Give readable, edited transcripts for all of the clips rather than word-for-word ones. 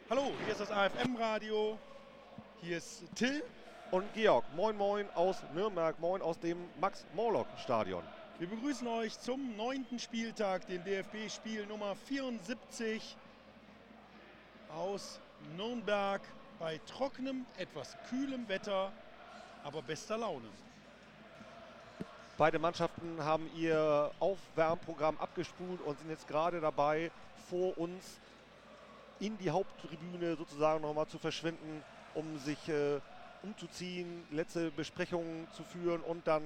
Hallo, hier ist das AFM-Radio, hier ist Till. Und Georg, moin moin aus Nürnberg, moin aus dem Max-Morlock-Stadion. Wir begrüßen euch zum 9. Spieltag, dem DFB-Spiel Nummer 74 aus Nürnberg bei trockenem, etwas kühlem Wetter, aber bester Laune. Beide Mannschaften haben ihr Aufwärmprogramm abgespult und sind jetzt gerade dabei, vor uns in die Haupttribüne sozusagen nochmal zu verschwinden, um sich umzuziehen, letzte Besprechungen zu führen und dann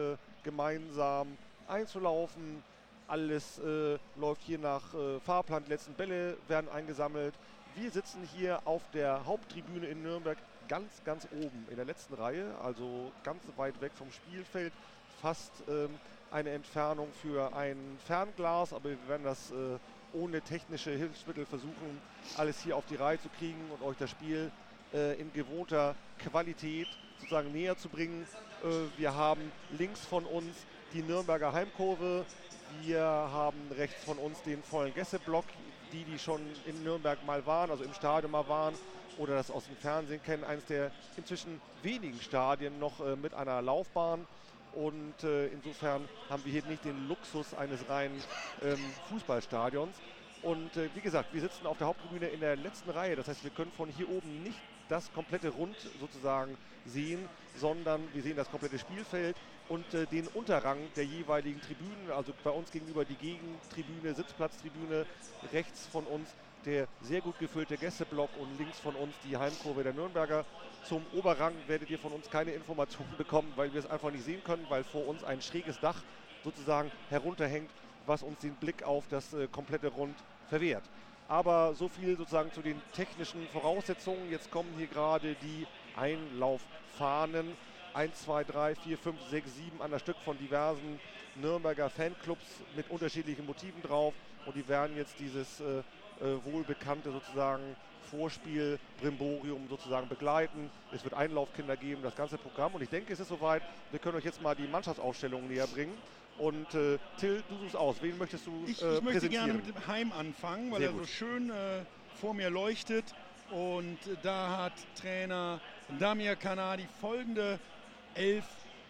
gemeinsam einzulaufen. Alles läuft hier nach Fahrplan. Die letzten Bälle werden eingesammelt. Wir sitzen hier auf der Haupttribüne in Nürnberg ganz, ganz oben in der letzten Reihe, also ganz weit weg vom Spielfeld. Fast eine Entfernung für ein Fernglas, aber wir werden das ohne technische Hilfsmittel versuchen, alles hier auf die Reihe zu kriegen und euch das Spiel in gewohnter Qualität sozusagen näher zu bringen. Wir haben links von uns die Nürnberger Heimkurve, wir haben rechts von uns den vollen Gästeblock, die schon in Nürnberg mal waren, also im Stadion mal waren oder das aus dem Fernsehen kennen, eines der inzwischen wenigen Stadien noch mit einer Laufbahn. Und insofern haben wir hier nicht den Luxus eines reinen Fußballstadions. Und wie gesagt, wir sitzen auf der Haupttribüne in der letzten Reihe. Das heißt, wir können von hier oben nicht das komplette Rund sozusagen sehen, sondern wir sehen das komplette Spielfeld und den Unterrang der jeweiligen Tribünen. Also bei uns gegenüber die Gegentribüne, Sitzplatztribüne, rechts von uns der sehr gut gefüllte Gästeblock und links von uns die Heimkurve der Nürnberger. Zum Oberrang werdet ihr von uns keine Informationen bekommen, weil wir es einfach nicht sehen können, weil vor uns ein schräges Dach sozusagen herunterhängt, was uns den Blick auf das komplette Rund verwehrt. Aber so viel sozusagen zu den technischen Voraussetzungen. Jetzt kommen hier gerade die Einlauffahnen. 1, 2, 3, 4, 5, 6, 7 an der Stück von diversen Nürnberger Fanclubs mit unterschiedlichen Motiven drauf. Und die werden jetzt dieses wohlbekannte sozusagen Vorspiel, Brimborium sozusagen begleiten. Es wird Einlaufkinder geben, das ganze Programm. Und ich denke, es ist soweit. Wir können euch jetzt mal die Mannschaftsaufstellung näher bringen. Und Till, du suchst aus. Wen möchtest du präsentieren? Ich möchte gerne mit dem Heim anfangen, weil er so schön vor mir leuchtet. Und da hat Trainer Damir Kanadi folgende 11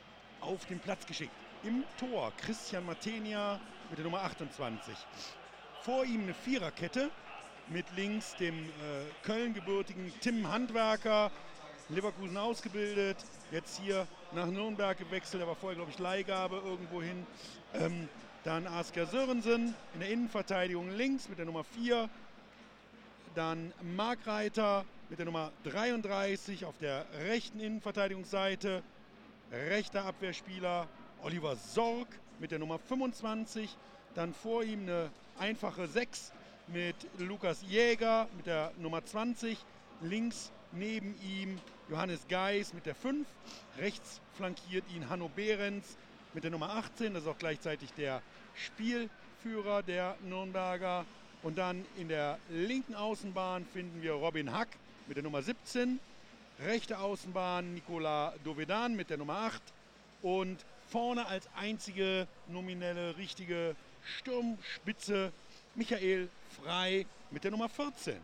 auf den Platz geschickt. Im Tor Christian Matenia mit der Nummer 28. Vor ihm eine Viererkette mit links dem Köln-gebürtigen Tim Handwerker, Leverkusen ausgebildet, jetzt hier nach Nürnberg gewechselt, er war vorher, glaube ich, Leihgabe irgendwo hin. Dann Asker Sörensen in der Innenverteidigung links mit der Nummer 4. Dann Marc Reiter mit der Nummer 33 auf der rechten Innenverteidigungsseite. Rechter Abwehrspieler Oliver Sorg mit der Nummer 25. Dann vor ihm eine einfache 6 mit Lukas Jäger mit der Nummer 20. Links neben ihm Johannes Geis mit der 5. Rechts flankiert ihn Hanno Behrens mit der Nummer 18. Das ist auch gleichzeitig der Spielführer der Nürnberger. Und dann in der linken Außenbahn finden wir Robin Hack mit der Nummer 17. Rechte Außenbahn Nicolas Dovedan mit der Nummer 8. Und vorne als einzige nominelle richtige Sturmspitze Michael Frey mit der Nummer 14.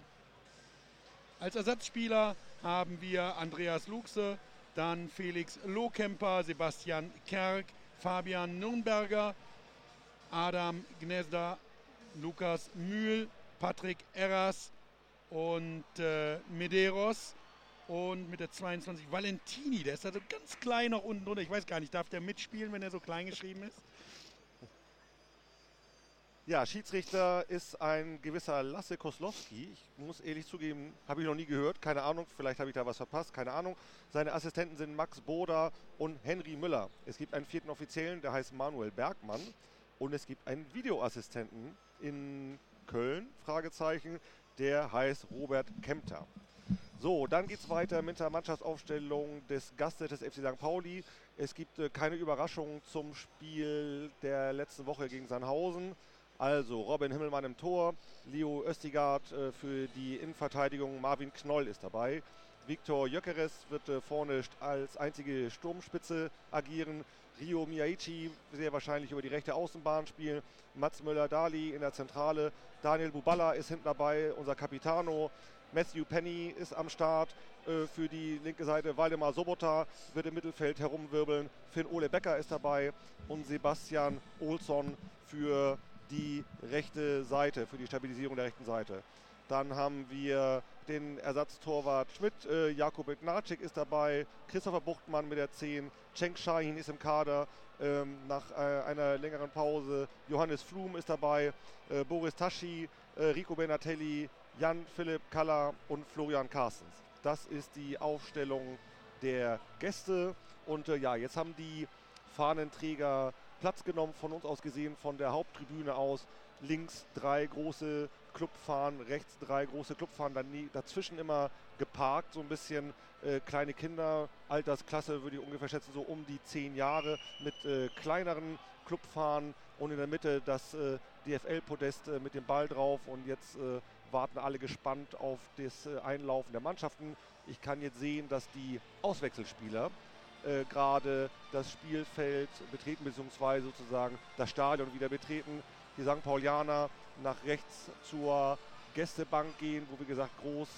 Als Ersatzspieler haben wir Andreas Luchse, dann Felix Lohkemper, Sebastian Kerk, Fabian Nürnberger, Adam Gnezda, Lukas Mühl, Patrick Erras und Medeiros. Und mit der 22 Valentini, der ist also ganz klein noch unten drunter. Ich weiß gar nicht, darf der mitspielen, wenn er so klein geschrieben ist? Ja, Schiedsrichter ist ein gewisser Lasse Koslowski. Ich muss ehrlich zugeben, habe ich noch nie gehört. Keine Ahnung, vielleicht habe ich da was verpasst, keine Ahnung. Seine Assistenten sind Max Boda und Henry Müller. Es gibt einen vierten Offiziellen, der heißt Manuel Bergmann. Und es gibt einen Videoassistenten in Köln, Fragezeichen, der heißt Robert Kempter. So, dann geht es weiter mit der Mannschaftsaufstellung des Gastes des FC St. Pauli. Es gibt keine Überraschung zum Spiel der letzten Woche gegen Sandhausen. Also Robin Himmelmann im Tor, Leo Östigard für die Innenverteidigung, Marvin Knoll ist dabei. Viktor Gyökeres wird vorne als einzige Sturmspitze agieren. Ryo Miyaichi sehr wahrscheinlich über die rechte Außenbahn spielen. Mats Möller-Dali in der Zentrale. Daniel Buballa ist hinten dabei, unser Capitano. Matthew Penny ist am Start für die linke Seite. Waldemar Sobota wird im Mittelfeld herumwirbeln. Finn-Ole Becker ist dabei und Sebastian Olsson für die rechte Seite, für die Stabilisierung der rechten Seite. Dann haben wir den Ersatztorwart Schmidt, Jakub Bednarczyk ist dabei, Christopher Buchtmann mit der 10, Cenk Şahin ist im Kader nach einer längeren Pause, Johannes Flum ist dabei, Boris Taschi, Rico Benatelli, Jan-Philipp Kalla und Florian Carstens. Das ist die Aufstellung der Gäste und ja, jetzt haben die Fahnenträger Platz genommen, von uns aus gesehen, von der Haupttribüne aus. Links 3 große Clubfahnen, rechts 3 große Clubfahnen, dazwischen immer geparkt, so ein bisschen kleine Kinder, Altersklasse würde ich ungefähr schätzen, so um die 10 Jahre mit kleineren Clubfahnen und in der Mitte das DFL-Podest mit dem Ball drauf und jetzt warten alle gespannt auf das Einlaufen der Mannschaften. Ich kann jetzt sehen, dass die Auswechselspieler gerade das Spielfeld betreten, beziehungsweise sozusagen das Stadion wieder betreten. Die St. Paulianer nach rechts zur Gästebank gehen, wo wie gesagt groß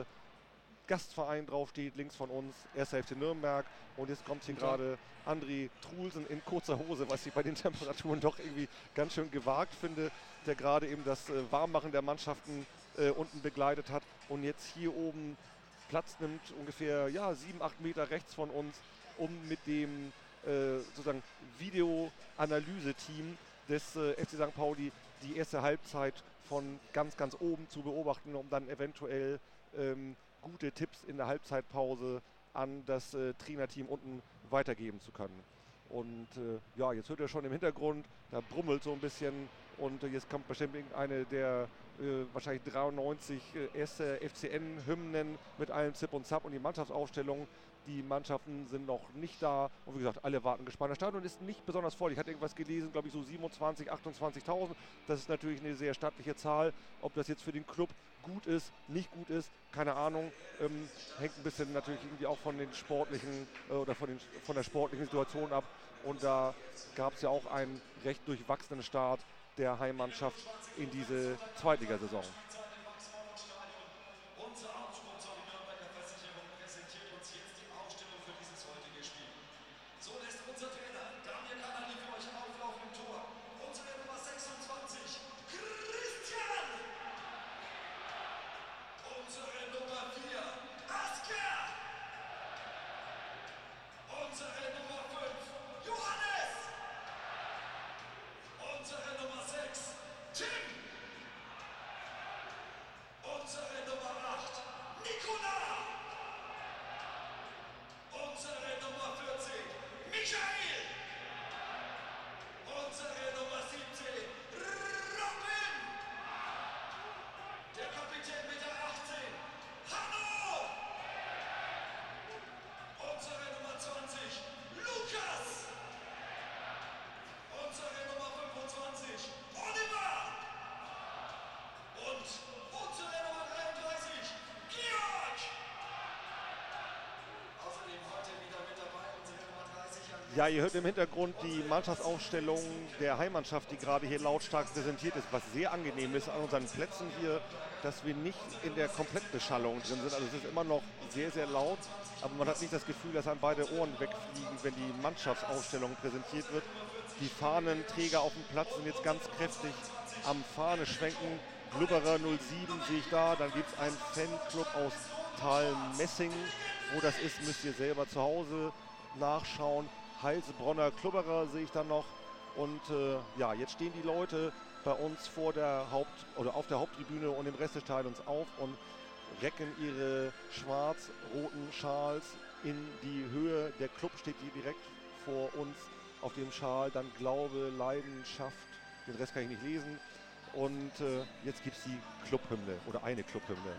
Gastverein draufsteht, links von uns, 1. FC Nürnberg. Und jetzt kommt hier gerade André Trulsen in kurzer Hose, was ich bei den Temperaturen doch irgendwie ganz schön gewagt finde, der gerade eben das Warmmachen der Mannschaften unten begleitet hat und jetzt hier oben Platz nimmt, ungefähr 7, 8 Meter rechts von uns, um mit dem sozusagen Videoanalyse-Team des FC St. Pauli die erste Halbzeit von ganz, ganz oben zu beobachten, um dann eventuell gute Tipps in der Halbzeitpause an das Trainerteam unten weitergeben zu können. Und ja, jetzt hört ihr schon im Hintergrund, da brummelt so ein bisschen und jetzt kommt bestimmt eine der wahrscheinlich 93 erste FCN-Hymnen mit allem Zip und Zap und die Mannschaftsaufstellung. Die Mannschaften sind noch nicht da und wie gesagt, alle warten gespannt. Das Stadion ist nicht besonders voll. Ich hatte irgendwas gelesen, glaube ich so 27.000, 28.000. Das ist natürlich eine sehr stattliche Zahl. Ob das jetzt für den Club gut ist, nicht gut ist, keine Ahnung. Hängt ein bisschen natürlich irgendwie auch von den sportlichen oder von der sportlichen Situation ab. Und da gab es ja auch einen recht durchwachsenen Start der Heimmannschaft in diese Zweitligasaison. Ja, ihr hört im Hintergrund die Mannschaftsaufstellung der Heimmannschaft, die gerade hier lautstark präsentiert ist, was sehr angenehm ist an unseren Plätzen hier, dass wir nicht in der Komplettbeschallung drin sind. Also es ist immer noch sehr, sehr laut, aber man hat nicht das Gefühl, dass einem beide Ohren wegfliegen, wenn die Mannschaftsaufstellung präsentiert wird. Die Fahnenträger auf dem Platz sind jetzt ganz kräftig am Fahne schwenken. Glubberer 07 sehe ich da, dann gibt es einen Fanclub aus Thalmessing. Wo das ist, müsst ihr selber zu Hause nachschauen. Heilsbronner Klubberer sehe ich dann noch und ja, jetzt stehen die Leute bei uns vor der auf der Haupttribüne und im Rest des Stadions auf und recken ihre schwarz-roten Schals in die Höhe. Der Club steht hier direkt vor uns auf dem Schal, dann Glaube, Leidenschaft, den Rest kann ich nicht lesen und jetzt gibt es die Clubhymne oder eine Clubhymne.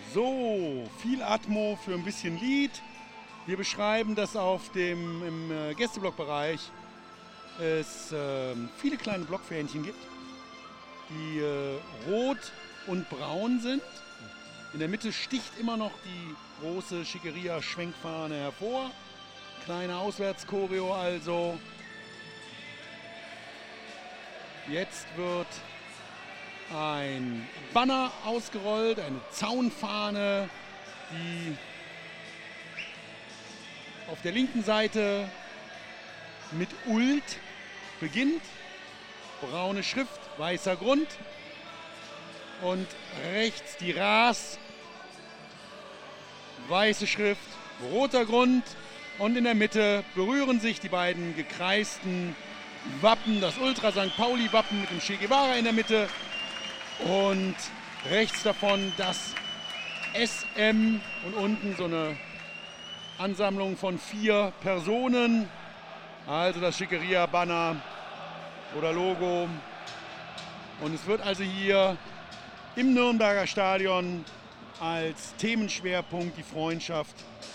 So, viel Atmo für ein bisschen Lied. Wir beschreiben, dass im Gästeblockbereich es viele kleine Blockfähnchen gibt, die rot und braun sind. In der Mitte sticht immer noch die große Schickeria-Schwenkfahne hervor. Kleine Auswärtschoreo also. Jetzt wird ein Banner ausgerollt, eine Zaunfahne, die auf der linken Seite mit Ult beginnt. Braune Schrift, weißer Grund. Und rechts die RAS, weiße Schrift, roter Grund. Und in der Mitte berühren sich die beiden gekreisten Wappen, das Ultra St. Pauli Wappen mit dem Che Guevara in der Mitte und rechts davon das SM und unten so eine Ansammlung von 4 Personen, also das Schickeria Banner oder Logo. Und es wird also hier im Nürnberger Stadion als Themenschwerpunkt die Freundschaft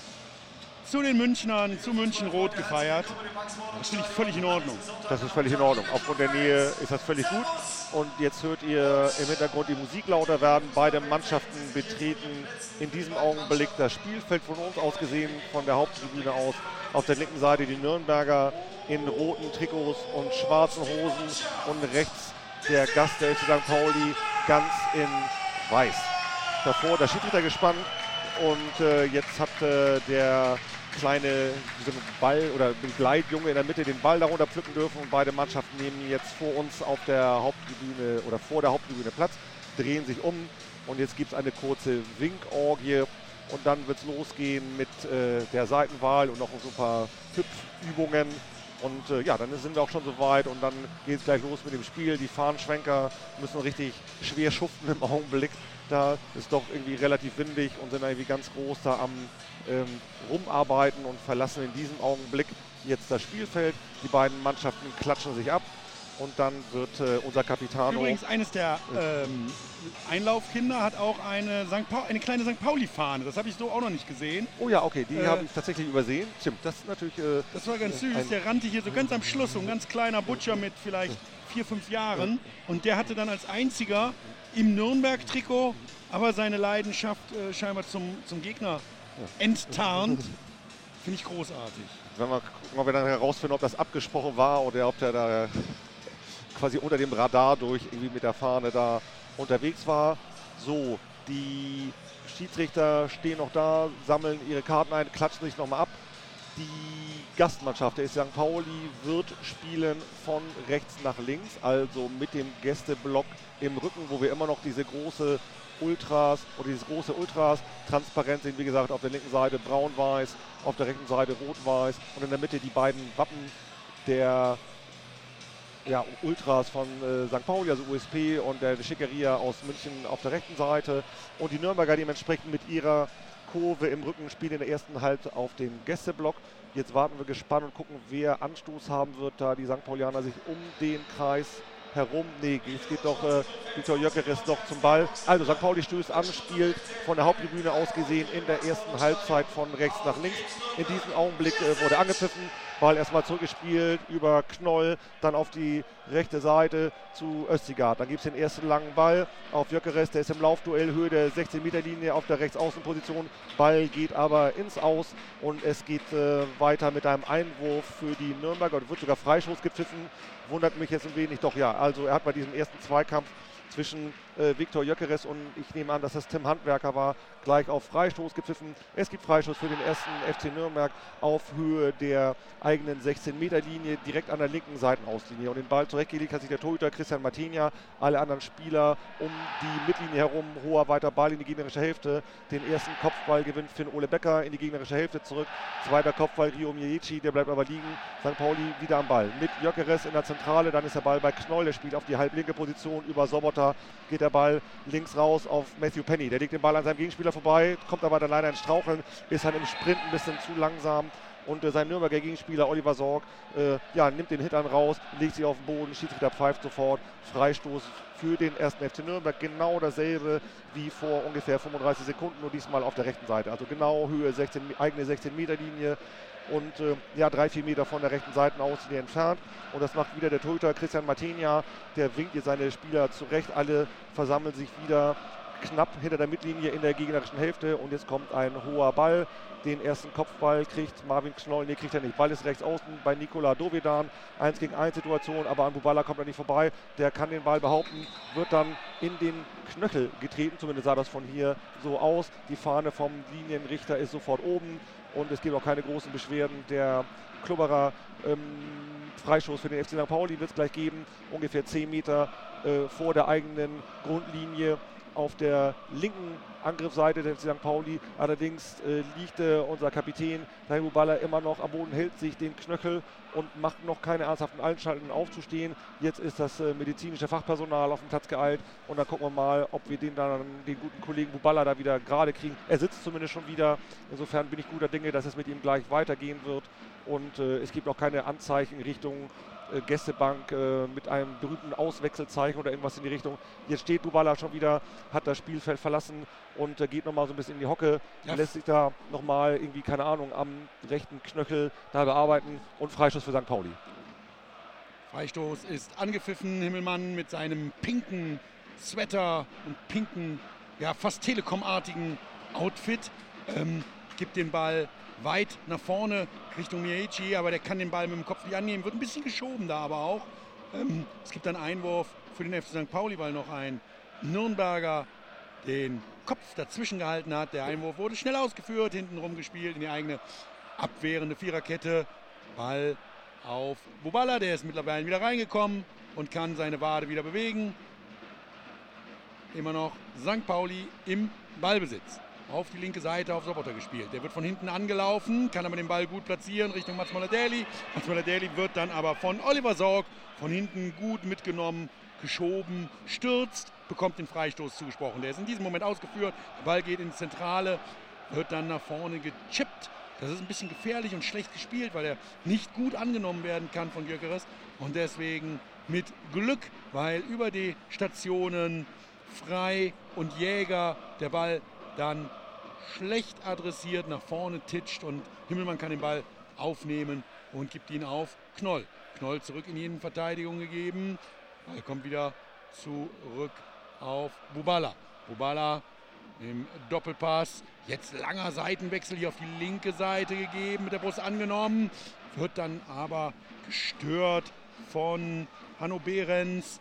zu den Münchnern, zu München Rot gefeiert. Das finde ich völlig in Ordnung. Das ist völlig in Ordnung. Aufgrund der Nähe ist das völlig gut. Und jetzt hört ihr im Hintergrund die Musik lauter werden. Beide Mannschaften betreten in diesem Augenblick das Spielfeld von uns aus gesehen, von der Haupttribüne aus. Auf der linken Seite die Nürnberger in roten Trikots und schwarzen Hosen und rechts der Gast der FC St. Pauli ganz in weiß. Davor der Schiedsrichtergespann und jetzt hat der kleine Ball oder Begleitjunge in der Mitte den Ball darunter pflücken dürfen und beide Mannschaften nehmen jetzt vor uns auf der Haupttribüne oder vor der Haupttribüne Platz, drehen sich um und jetzt gibt es eine kurze Winkorgie und dann wird es losgehen mit der Seitenwahl und noch so ein paar Hüpfübungen. Und ja, dann sind wir auch schon so weit und dann geht es gleich los mit dem Spiel. Die Fahnenschwenker müssen richtig schwer schuften im Augenblick. Da ist doch irgendwie relativ windig und sind irgendwie ganz groß da am Rumarbeiten und verlassen in diesem Augenblick jetzt das Spielfeld. Die beiden Mannschaften klatschen sich ab und dann wird unser Capitano... Übrigens, eines der Einlaufkinder hat auch eine kleine St. Pauli-Fahne. Das habe ich so auch noch nicht gesehen. Oh ja, okay, die habe ich tatsächlich übersehen. Stimmt, das ist natürlich... das war ganz süß. Der rannte hier so ganz am Schluss, so ein ganz kleiner Butcher mit vielleicht 4, 5 Jahren. Und der hatte dann als einziger im Nürnberg-Trikot aber seine Leidenschaft scheinbar zum Gegner enttarnt. Finde ich großartig. Wenn wir gucken, ob wir dann herausfinden, ob das abgesprochen war oder ob der da quasi unter dem Radar durch irgendwie mit der Fahne da unterwegs war. So, die Schiedsrichter stehen noch da, sammeln ihre Karten ein, klatschen sich nochmal ab. Die Gastmannschaft, der St. Pauli, wird spielen von rechts nach links, also mit dem Gästeblock im Rücken, wo wir immer noch diese große Ultras oder dieses große Ultras transparent sehen. Wie gesagt, auf der linken Seite braun-weiß, auf der rechten Seite rot-weiß und in der Mitte die beiden Wappen der Ultras von St. Pauli, also USP und der Schickeria aus München auf der rechten Seite und die Nürnberger dementsprechend mit ihrer Kurve im Rücken spielen in der ersten Halbzeit auf den Gästeblock. Jetzt warten wir gespannt und gucken, wer Anstoß haben wird, da die St. Paulianer sich um den Kreis herum. Nee, es geht doch Viktor Gyökeres noch zum Ball. Also St. Pauli stößt an, spielt von der Haupttribüne aus gesehen in der ersten Halbzeit von rechts nach links. In diesem Augenblick wurde angepfiffen. Ball erstmal zurückgespielt über Knoll, dann auf die rechte Seite zu Östigard. Dann gibt es den ersten langen Ball auf Gyökeres, der ist im Laufduell Höhe der 16-Meter-Linie auf der Rechtsaußenposition. Ball geht aber ins Aus und es geht weiter mit einem Einwurf für die Nürnberger. Und wird sogar Freistoß gepfiffen. Wundert mich jetzt ein wenig. Doch ja, also er hat bei diesem ersten Zweikampf zwischen Viktor Gyökeres und ich nehme an, dass das Tim Handwerker war, gleich auf Freistoß gepfiffen. Es gibt Freistoß für den ersten FC Nürnberg auf Höhe der eigenen 16-Meter-Linie, direkt an der linken Seitenauslinie. Und den Ball zurechtgelegt hat sich der Torhüter Christian Martinia, alle anderen Spieler um die Mittellinie herum, hoher weiter Ball in die gegnerische Hälfte. Den ersten Kopfball gewinnt Finn Ole Becker in die gegnerische Hälfte zurück. Zweiter Kopfball Rio Mieci, der bleibt aber liegen. St. Pauli wieder am Ball mit Gyökeres in der Zentrale, dann ist der Ball bei Knoll, der spielt auf die halblinke Position, über Sobotta geht der Ball links raus auf Matthew Penny. Der legt den Ball an seinem Gegenspieler vorbei, kommt aber dann leider ins Straucheln, ist dann im Sprint ein bisschen zu langsam und sein Nürnberger Gegenspieler Oliver Sorg nimmt den Hintern raus, legt sich auf den Boden, Schiedsrichter pfeift sofort, Freistoß für den 1. FC Nürnberg, genau dasselbe wie vor ungefähr 35 Sekunden, nur diesmal auf der rechten Seite, also genau Höhe eigene 16-Meter-Linie und 3-4 Meter von der rechten Seitenauslinie entfernt. Und das macht wieder der Torhüter Christian Matenia, der winkt jetzt seine Spieler zurecht, alle versammeln sich wieder knapp hinter der Mittellinie in der gegnerischen Hälfte und jetzt kommt ein hoher Ball. Den ersten Kopfball kriegt Marvin Knoll, kriegt er nicht. Ball ist rechts außen bei Nikola Dovedan. 1 gegen 1 Situation, aber an Buballa kommt er nicht vorbei. Der kann den Ball behaupten, wird dann in den Knöchel getreten. Zumindest sah das von hier so aus. Die Fahne vom Linienrichter ist sofort oben und es gibt auch keine großen Beschwerden. Der Klubberer Freistoß für den FC St. Pauli wird es gleich geben. Ungefähr 10 Meter vor der eigenen Grundlinie. Auf der linken Angriffsseite der FC St. Pauli allerdings liegt unser Kapitän Tahir Buballa immer noch am Boden, hält sich den Knöchel und macht noch keine ernsthaften Anstalten aufzustehen. Jetzt ist das medizinische Fachpersonal auf den Platz geeilt und dann gucken wir mal, ob wir den guten Kollegen Buballa da wieder gerade kriegen. Er sitzt zumindest schon wieder, insofern bin ich guter Dinge, dass es mit ihm gleich weitergehen wird und es gibt auch keine Anzeichen in Richtung Gästebank mit einem berühmten Auswechselzeichen oder irgendwas in die Richtung. Jetzt steht Buballa schon wieder, hat das Spielfeld verlassen und geht nochmal so ein bisschen in die Hocke, lässt sich da nochmal irgendwie, keine Ahnung, am rechten Knöchel da bearbeiten und Freistoß für St. Pauli. Freistoß ist angepfiffen, Himmelmann mit seinem pinken Sweater und pinken, fast Telekom-artigen Outfit, gibt den Ball weit nach vorne Richtung Miyaichi, aber der kann den Ball mit dem Kopf nicht annehmen, wird ein bisschen geschoben da aber auch. Es gibt einen Einwurf für den FC St. Pauli, weil noch ein Nürnberger den Kopf dazwischen gehalten hat. Der Einwurf wurde schnell ausgeführt, hinten rumgespielt in die eigene abwehrende Viererkette. Ball auf Buballa, der ist mittlerweile wieder reingekommen und kann seine Wade wieder bewegen. Immer noch St. Pauli im Ballbesitz. Auf die linke Seite auf Sobotta gespielt. Der wird von hinten angelaufen, kann aber den Ball gut platzieren Richtung Mats Möller-Dähli. Mats Möller-Dähli wird dann aber von Oliver Sorg von hinten gut mitgenommen, geschoben, stürzt, bekommt den Freistoß zugesprochen. Der ist in diesem Moment ausgeführt. Der Ball geht in die Zentrale, wird dann nach vorne gechippt. Das ist ein bisschen gefährlich und schlecht gespielt, weil er nicht gut angenommen werden kann von Gyökeres. Und deswegen mit Glück, weil über die Stationen Frei und Jäger der Ball dann schlecht adressiert nach vorne titscht und Himmelmann kann den Ball aufnehmen und gibt ihn auf Knoll. Knoll zurück in die Innenverteidigung gegeben. Ball kommt wieder zurück auf Buballa. Buballa im Doppelpass. Jetzt langer Seitenwechsel hier auf die linke Seite gegeben, mit der Brust angenommen. Wird dann aber gestört von Hanno Behrens.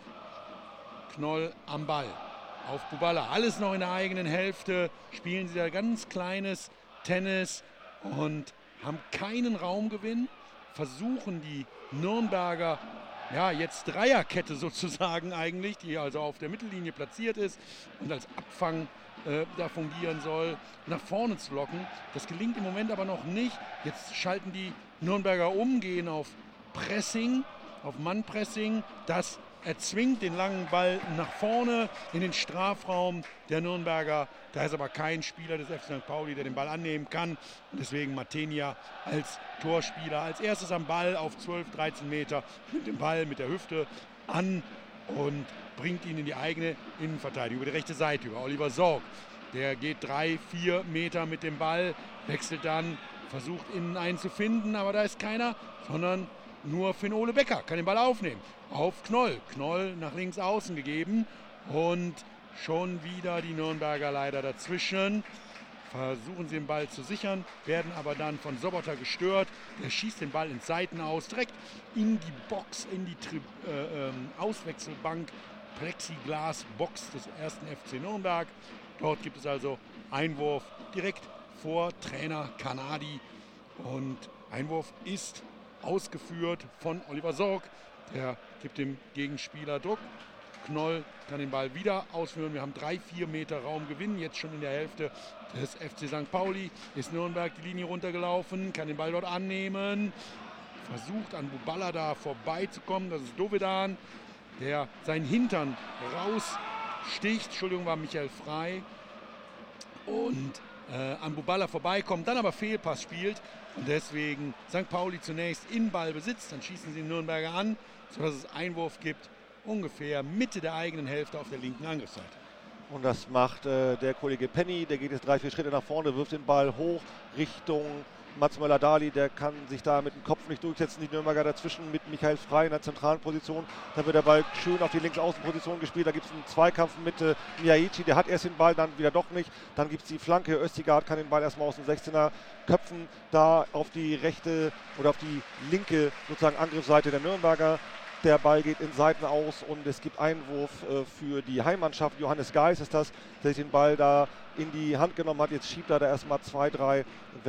Knoll am Ball. Auf Buballa, alles noch in der eigenen Hälfte, spielen sie da ganz kleines Tennis und haben keinen Raumgewinn, versuchen die Nürnberger, jetzt Dreierkette sozusagen eigentlich, die also auf der Mittellinie platziert ist und als Abfang da fungieren soll, nach vorne zu locken. Das gelingt im Moment aber noch nicht. Jetzt schalten die Nürnberger um, gehen auf Pressing, auf Mannpressing, das erzwingt den langen Ball nach vorne in den Strafraum der Nürnberger. Da ist aber kein Spieler des FC St. Pauli, der den Ball annehmen kann. Und deswegen Matenia als Torspieler als erstes am Ball auf 12, 13 Meter mit dem Ball mit der Hüfte an und bringt ihn in die eigene Innenverteidigung über die rechte Seite, über Oliver Sorg. Der geht 3, 4 Meter mit dem Ball, wechselt dann, versucht innen einen zu finden, aber da ist keiner, sondern nur Finn-Ole Becker kann den Ball aufnehmen. Auf Knoll. Knoll nach links außen gegeben und schon wieder die Nürnberger leider dazwischen. Versuchen sie den Ball zu sichern, werden aber dann von Sobotta gestört. Der schießt den Ball ins Seiten aus, direkt in die Box, in die Auswechselbank, Plexiglas-Box des 1. FC Nürnberg. Dort gibt es also Einwurf direkt vor Trainer Kanadi und Einwurf ist ausgeführt von Oliver Sorg. Der gibt dem Gegenspieler Druck. Knoll kann den Ball wieder ausführen. Wir haben 3, 4 Meter Raumgewinn. Jetzt schon in der Hälfte des FC St. Pauli ist Nürnberg die Linie runtergelaufen, kann den Ball dort annehmen. Versucht an Buballa da vorbeizukommen. Das ist Dovedan, der seinen Hintern raussticht. Entschuldigung, war Michael Frei. Und an Buballa vorbeikommt, dann aber Fehlpass spielt und deswegen St. Pauli zunächst in Ballbesitz, dann schießen sie den Nürnberger an, sodass es Einwurf gibt, ungefähr Mitte der eigenen Hälfte auf der linken Angriffsseite. Und das macht der Kollege Penny, der geht jetzt 3-4 Schritte nach vorne, wirft den Ball hoch Richtung Mats Möller-Dali, der kann sich da mit dem Kopf nicht durchsetzen. Die Nürnberger dazwischen mit Michael Frey in der zentralen Position. Dann wird der Ball schön auf die Linksaußenposition gespielt. Da gibt es einen Zweikampf mit Miyaichi, der hat erst den Ball, dann wieder doch nicht. Dann gibt es die Flanke. Östigard kann den Ball erstmal aus dem 16er köpfen, da auf die rechte oder auf die linke sozusagen Angriffsseite der Nürnberger. Der Ball geht in Seiten aus und es gibt Einwurf für die Heimmannschaft. Johannes Geis ist das, der sich den Ball da in die Hand genommen hat. Jetzt schiebt er da erstmal 2-3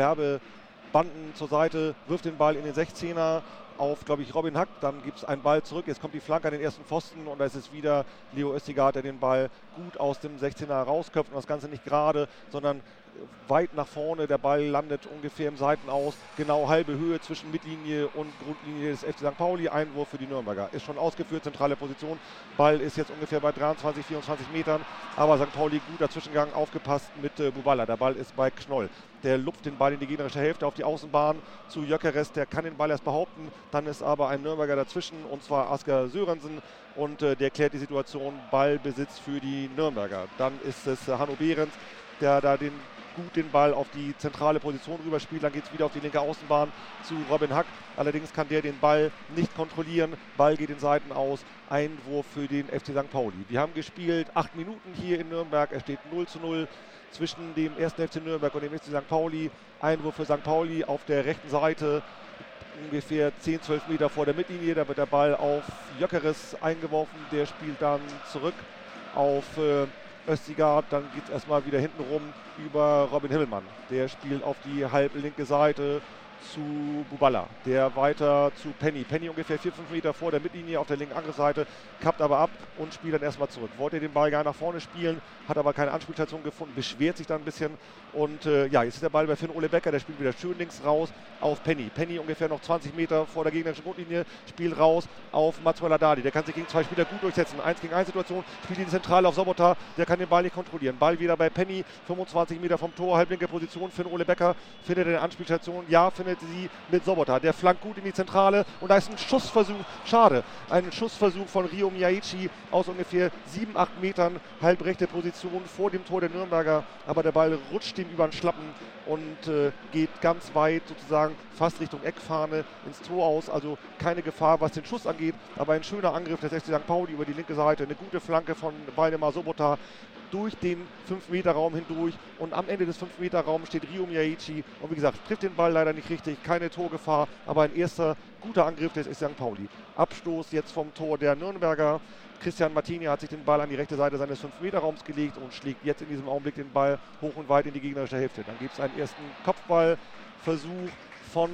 Werbebanden zur Seite, wirft den Ball in den 16er auf, glaube ich, Robin Hack. Dann gibt es einen Ball zurück. Jetzt kommt die Flanke an den ersten Pfosten und da ist es wieder Leo Östigard, der den Ball gut aus dem 16er rausköpft und das Ganze nicht gerade, sondern weit nach vorne. Der Ball landet ungefähr im Seitenaus, genau halbe Höhe zwischen Mittellinie und Grundlinie des FC St. Pauli. Einwurf für die Nürnberger. Ist schon ausgeführt, zentrale Position. Ball ist jetzt ungefähr bei 23, 24 Metern, aber St. Pauli gut dazwischengegangen, aufgepasst mit Buballa. Der Ball ist bei Knoll. Der lupft den Ball in die gegnerische Hälfte auf die Außenbahn zu Jöckeres. Der kann den Ball erst behaupten. Dann ist aber ein Nürnberger dazwischen, und zwar Asker Sörensen. Und der klärt die Situation. Ballbesitz für die Nürnberger. Dann ist es Hanno Behrens, der da gut den Ball auf die zentrale Position rüberspielt. Dann geht es wieder auf die linke Außenbahn zu Robin Hack. Allerdings kann der den Ball nicht kontrollieren. Ball geht in Seiten aus. Einwurf für den FC St. Pauli. Wir haben gespielt 8 Minuten hier in Nürnberg. Es steht 0:0 zwischen dem 1. FC Nürnberg und dem FC St. Pauli. Einwurf für St. Pauli auf der rechten Seite. Ungefähr 10-12 Meter vor der Mittellinie. Da wird der Ball auf Jöckeres eingeworfen. Der spielt dann zurück auf Östigard. Dann geht es erstmal wieder hinten rum über Robin Himmelmann. Der spielt auf die halblinke Seite zu Buballa. Der weiter zu Penny. Penny ungefähr 4-5 Meter vor der Mittellinie auf der linken Angriffsseite, kappt aber ab und spielt dann erstmal zurück. Wollte den Ball gar nach vorne spielen, hat aber keine Anspielstation gefunden, beschwert sich dann ein bisschen. Und ja, jetzt ist der Ball bei Finn-Ole Becker, der spielt wieder schön links raus auf Penny. Penny ungefähr noch 20 Meter vor der gegnerischen Grundlinie, spielt raus auf Mats Möller-Dali. Der kann sich gegen 2 Spieler gut durchsetzen. 1-gegen-1 Situation, spielt in die Zentrale auf Sobota, der kann den Ball nicht kontrollieren. Ball wieder bei Penny, 25 Meter vom Tor, halblinke Position. Finn-Ole Becker findet eine Anspielstation, ja, findet sie mit Sobota. Der flankt gut in die Zentrale und da ist ein Schussversuch, schade, ein Schussversuch von Ryo Miyaichi aus ungefähr 7-8 Metern, halbrechte Position vor dem Tor der Nürnberger, aber der Ball rutscht ihm über den Schlappen und geht ganz weit sozusagen fast Richtung Eckfahne ins Tor aus, also keine Gefahr, was den Schuss angeht, aber ein schöner Angriff des FC St. Pauli über die linke Seite, eine gute Flanke von Waldemar Sobota durch den 5-Meter-Raum hindurch und am Ende des 5-Meter-Raums steht Ryo Miyaichi und wie gesagt, trifft den Ball leider nicht richtig, keine Torgefahr, aber ein erster guter Angriff des St. Pauli. Abstoß jetzt vom Tor der Nürnberger. Christian Martini hat sich den Ball an die rechte Seite seines 5-Meter-Raums gelegt und schlägt jetzt in diesem Augenblick den Ball hoch und weit in die gegnerische Hälfte. Dann gibt es einen ersten Kopfballversuch von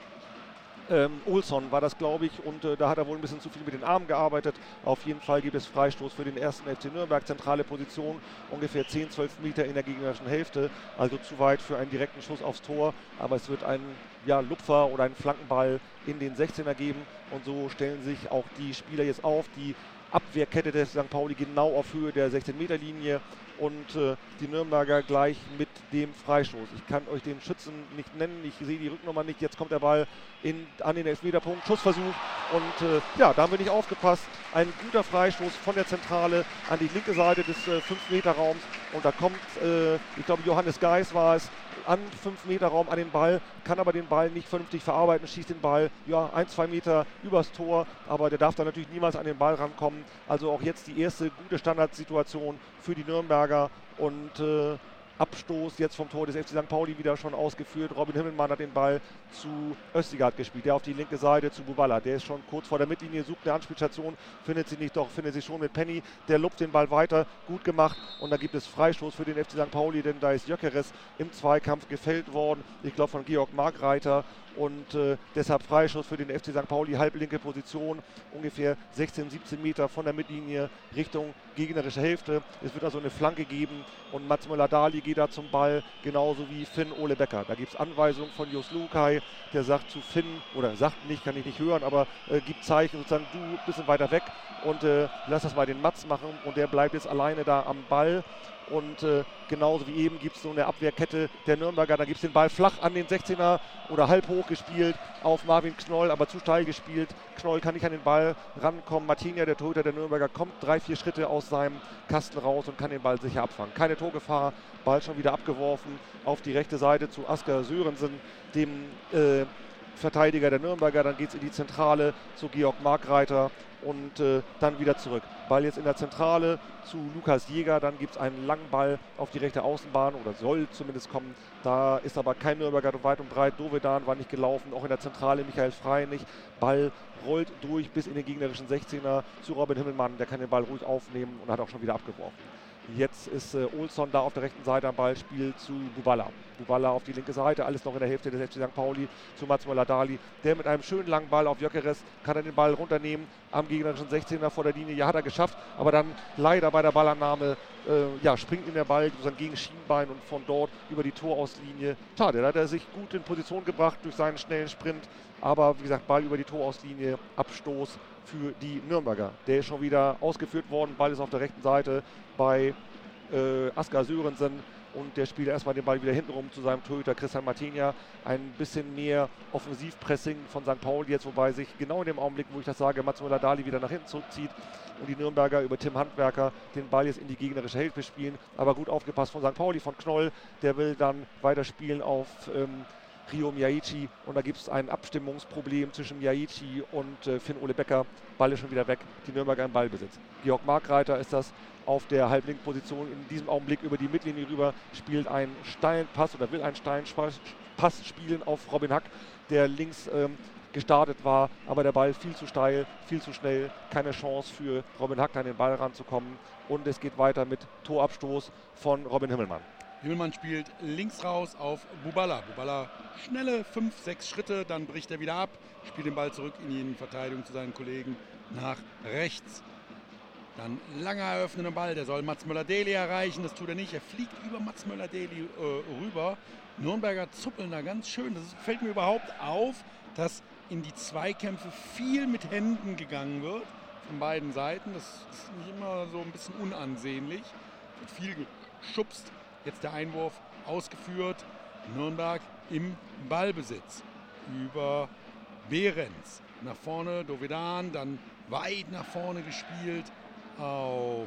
Olsson war das, glaube ich, und da hat er wohl ein bisschen zu viel mit den Armen gearbeitet. Auf jeden Fall gibt es Freistoß für den 1. FC Nürnberg, zentrale Position, ungefähr 10-12 Meter in der gegnerischen Hälfte, also zu weit für einen direkten Schuss aufs Tor, aber es wird einen Lupfer oder einen Flankenball in den 16er geben und so stellen sich auch die Spieler jetzt auf, die Abwehrkette des St. Pauli genau auf Höhe der 16-Meter-Linie und die Nürnberger gleich mit dem Freistoß. Ich kann euch den Schützen nicht nennen, ich sehe die Rücknummer nicht. Jetzt kommt der Ball an den Elfmeterpunkt, Schussversuch und da haben wir nicht aufgepasst. Ein guter Freistoß von der Zentrale an die linke Seite des 5-Meter-Raums und da kommt, ich glaube Johannes Geis war es, an 5-Meter-Raum an den Ball, kann aber den Ball nicht vernünftig verarbeiten, schießt den Ball 1-2 Meter übers Tor, aber der darf dann natürlich niemals an den Ball rankommen. Also auch jetzt die erste gute Standardsituation für die Nürnberger und Abstoß jetzt vom Tor des FC St. Pauli wieder schon ausgeführt. Robin Himmelmann hat den Ball zu Östigard gespielt, der auf die linke Seite zu Buballa. Der ist schon kurz vor der Mittellinie, sucht eine Anspielstation, findet sie nicht, doch findet sie schon mit Penny. Der lupft den Ball weiter, gut gemacht und da gibt es Freistoß für den FC St. Pauli, denn da ist Jöckeres im Zweikampf gefällt worden, ich glaube von Georg Markreiter. Und deshalb Freischuss für den FC St. Pauli, halblinke Position, ungefähr 16, 17 Meter von der Mittellinie Richtung gegnerische Hälfte. Es wird also eine Flanke geben und Mats Möller-Dali geht da zum Ball, genauso wie Finn-Ole Becker. Da gibt es Anweisungen von Jos Lukai, der sagt zu Finn, oder sagt nicht, kann ich nicht hören, aber gibt Zeichen, sozusagen du ein bisschen weiter weg und lass das mal den Mats machen und der bleibt jetzt alleine da am Ball. Und genauso wie eben gibt es so eine Abwehrkette der Nürnberger. Da gibt es den Ball flach an den 16er oder halb hoch gespielt auf Marvin Knoll, aber zu steil gespielt. Knoll kann nicht an den Ball rankommen. Martinia, der Torhüter der Nürnberger, kommt 3-4 Schritte aus seinem Kasten raus und kann den Ball sicher abfangen. Keine Torgefahr, Ball schon wieder abgeworfen auf die rechte Seite zu Asker Sörensen, dem Verteidiger der Nürnberger. Dann geht es in die Zentrale zu Georg Markreiter und dann wieder zurück. Ball jetzt in der Zentrale zu Lukas Jäger, dann gibt es einen langen Ball auf die rechte Außenbahn oder soll zumindest kommen. Da ist aber kein Nürnberger weit und breit. Dovedan war nicht gelaufen, auch in der Zentrale Michael Frey nicht. Ball rollt durch bis in den gegnerischen 16er zu Robin Himmelmann, der kann den Ball ruhig aufnehmen und hat auch schon wieder abgeworfen. Jetzt ist Olsson da auf der rechten Seite am Ball, Spiel zu Buballa. Buballa auf die linke Seite, alles noch in der Hälfte des FC St. Pauli zu Mats Möller-Dali. Der mit einem schönen langen Ball auf Gyökeres kann er den Ball runternehmen am gegnerischen 16er vor der Linie. Ja, hat er geschafft, aber dann leider bei der Ballannahme springt in der Ball gegen Schienbein und von dort über die Torauslinie. Schade, da hat er sich gut in Position gebracht durch seinen schnellen Sprint. Aber wie gesagt, Ball über die Torauslinie, Abstoß für die Nürnberger. Der ist schon wieder ausgeführt worden. Ball ist auf der rechten Seite bei Asker Sörensen und der spielt erstmal den Ball wieder hintenrum zu seinem Torhüter Christian Martinia. Ein bisschen mehr Offensivpressing von St. Pauli jetzt, wobei sich genau in dem Augenblick, wo ich das sage, Mats Möller-Dali wieder nach hinten zurückzieht und die Nürnberger über Tim Handwerker den Ball jetzt in die gegnerische Hälfte spielen. Aber gut aufgepasst von St. Pauli, von Knoll. Der will dann weiterspielen auf Rio Miyaichi und da gibt es ein Abstimmungsproblem zwischen Miyaichi und Finn-Ole Becker. Ball ist schon wieder weg, die Nürnberger im Ballbesitz. Georg Markreiter ist das auf der Halblinksposition in diesem Augenblick über die Mittellinie rüber, spielt einen steilen Pass oder will einen steilen Pass spielen auf Robin Hack, der links gestartet war, aber der Ball viel zu steil, viel zu schnell, keine Chance für Robin Hack an den Ball ranzukommen und es geht weiter mit Torabstoß von Robin Himmelmann. Himmelmann spielt links raus auf Buballa. Buballa schnelle 5-6 Schritte, dann bricht er wieder ab, spielt den Ball zurück in die Innenverteidigung zu seinen Kollegen nach rechts. Dann langer eröffnender Ball, der soll Mats Möller-Deli erreichen, das tut er nicht. Er fliegt über Mats Möller-Deli rüber. Nürnberger zuppeln da ganz schön. Das fällt mir überhaupt auf, dass in die Zweikämpfe viel mit Händen gegangen wird von beiden Seiten. Das ist nicht immer so ein bisschen unansehnlich. Wird viel geschubst. Jetzt der Einwurf ausgeführt. Nürnberg im Ballbesitz. Über Behrens. Nach vorne Dovedan, dann weit nach vorne gespielt auf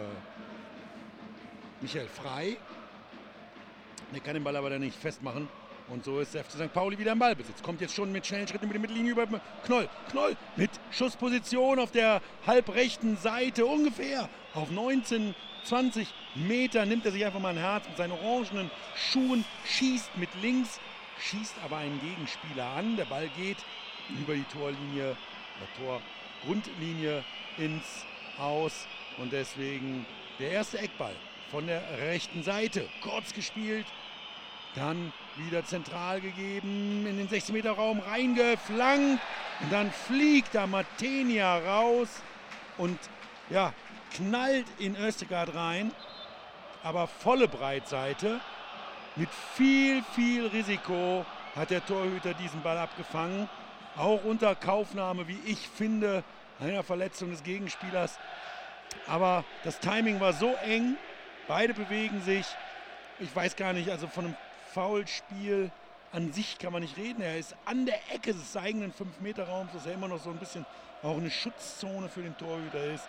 Michael Frey. Der kann den Ball aber dann nicht festmachen. Und so ist der FC St. Pauli wieder im Ballbesitz. Kommt jetzt schon mit schnellen Schritten über die Mittellinie über Knoll. Knoll mit Schussposition auf der halbrechten Seite ungefähr auf 19, 20 Meter. Nimmt er sich einfach mal ein Herz mit seinen orangenen Schuhen, schießt mit links, schießt aber einen Gegenspieler an. Der Ball geht über die Torlinie, Torgrundlinie ins Aus. Und deswegen der erste Eckball von der rechten Seite. Kurz gespielt. Dann wieder zentral gegeben, in den 16-Meter-Raum reingeflankt. Und dann fliegt da Martinia raus und ja, knallt in Østegård rein. Aber volle Breitseite. Mit viel, viel Risiko hat der Torhüter diesen Ball abgefangen. Auch unter Kaufnahme, wie ich finde, einer Verletzung des Gegenspielers. Aber das Timing war so eng. Beide bewegen sich. Ich weiß gar nicht, also von einem Foulspiel an sich kann man nicht reden. Er ist an der Ecke des eigenen 5-Meter-Raums, dass er immer noch so ein bisschen auch eine Schutzzone für den Torhüter ist.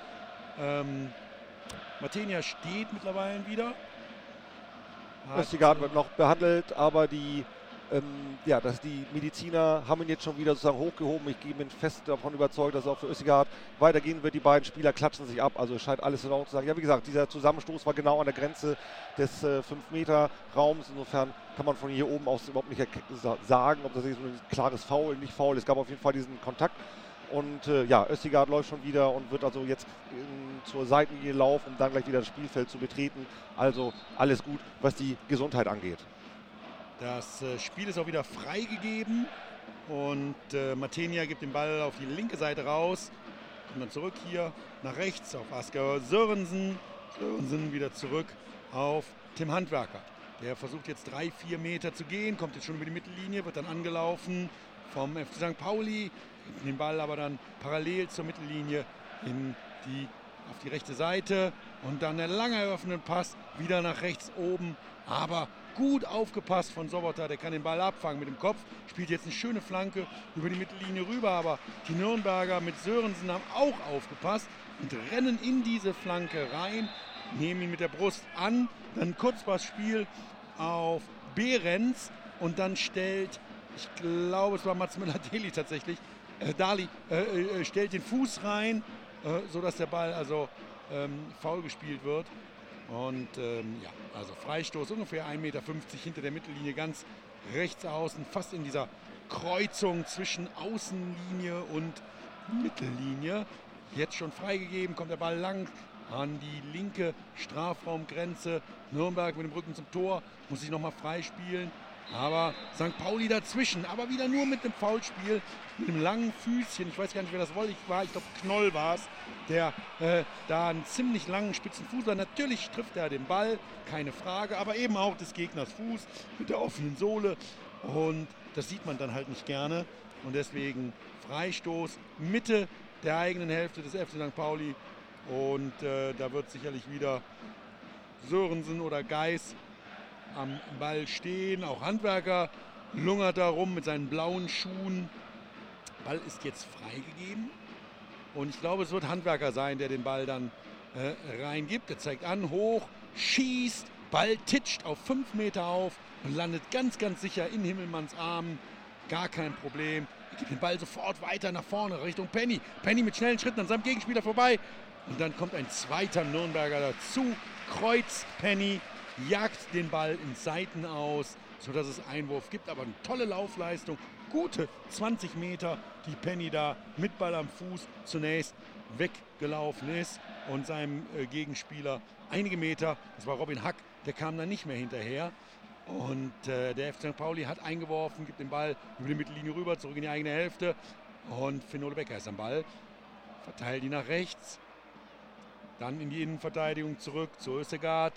Martinia steht mittlerweile wieder. Østegård wird noch behandelt, aber die Mediziner haben ihn jetzt schon wieder sozusagen hochgehoben. Ich bin fest davon überzeugt, dass es auch für Østegård weitergehen wird. Die beiden Spieler klatschen sich ab, also es scheint alles in Ordnung zu sein. Ja, wie gesagt, dieser Zusammenstoß war genau an der Grenze des 5-Meter-Raums. Insofern kann man von hier oben aus überhaupt nicht sagen, ob das jetzt so ein klares Foul, nicht Foul. Es gab auf jeden Fall diesen Kontakt. Und Østegård läuft schon wieder und wird also jetzt zur Seitenlinie laufen, um dann gleich wieder das Spielfeld zu betreten. Also alles gut, was die Gesundheit angeht. Das Spiel ist auch wieder freigegeben und Martinia gibt den Ball auf die linke Seite raus. Kommt dann zurück hier nach rechts auf Asker Sörensen. Sörensen wieder zurück auf Tim Handwerker. Der versucht jetzt 3-4 Meter zu gehen, kommt jetzt schon über die Mittellinie, wird dann angelaufen vom FC St. Pauli. Den Ball aber dann parallel zur Mittellinie in die auf die rechte Seite und dann der lange eröffnete Pass wieder nach rechts oben, aber gut aufgepasst von Sobota, der kann den Ball abfangen mit dem Kopf, spielt jetzt eine schöne Flanke über die Mittellinie rüber, aber die Nürnberger mit Sörensen haben auch aufgepasst und rennen in diese Flanke rein, nehmen ihn mit der Brust an, dann ein Kurzpassspiel auf Behrens und dann stellt, ich glaube es war Mats Müller-Deli tatsächlich, Dali stellt den Fuß rein, sodass der Ball also faul gespielt wird. Und also Freistoß ungefähr 1,50 Meter hinter der Mittellinie, ganz rechts außen, fast in dieser Kreuzung zwischen Außenlinie und Mittellinie. Jetzt schon freigegeben, kommt der Ball lang an die linke Strafraumgrenze. Nürnberg mit dem Rücken zum Tor, muss sich nochmal freispielen. Aber St. Pauli dazwischen, aber wieder nur mit einem Foulspiel, mit einem langen Füßchen. Ich weiß gar nicht, wer das wollte. Ich glaube, Knoll war es, der da einen ziemlich langen, spitzen Fuß hat. Natürlich trifft er den Ball, keine Frage, aber eben auch des Gegners Fuß mit der offenen Sohle. Und das sieht man dann halt nicht gerne. Und deswegen Freistoß, Mitte der eigenen Hälfte des FC St. Pauli. Und da wird sicherlich wieder Sörensen oder Geis am Ball stehen. Auch Handwerker lungert da rum mit seinen blauen Schuhen. Ball ist jetzt freigegeben. Und ich glaube, es wird Handwerker sein, der den Ball dann reingibt. Er zeigt an, hoch, schießt, Ball titscht auf 5 Meter auf und landet ganz, ganz sicher in Himmelmanns Armen. Gar kein Problem. Er gibt den Ball sofort weiter nach vorne, Richtung Penny. Penny mit schnellen Schritten an seinem Gegenspieler vorbei. Und dann kommt ein zweiter Nürnberger dazu, kreuzt Penny, jagt den Ball in Seiten aus, sodass es Einwurf gibt. Aber eine tolle Laufleistung, gute 20 Meter, die Penny da mit Ball am Fuß zunächst weggelaufen ist und seinem Gegenspieler einige Meter, das war Robin Hack, der kam dann nicht mehr hinterher. Und der FC St. Pauli hat eingeworfen, gibt den Ball über die Mittellinie rüber, zurück in die eigene Hälfte. Und Finn Ole Becker ist am Ball, verteilt ihn nach rechts. Dann in die Innenverteidigung zurück zu Østegard,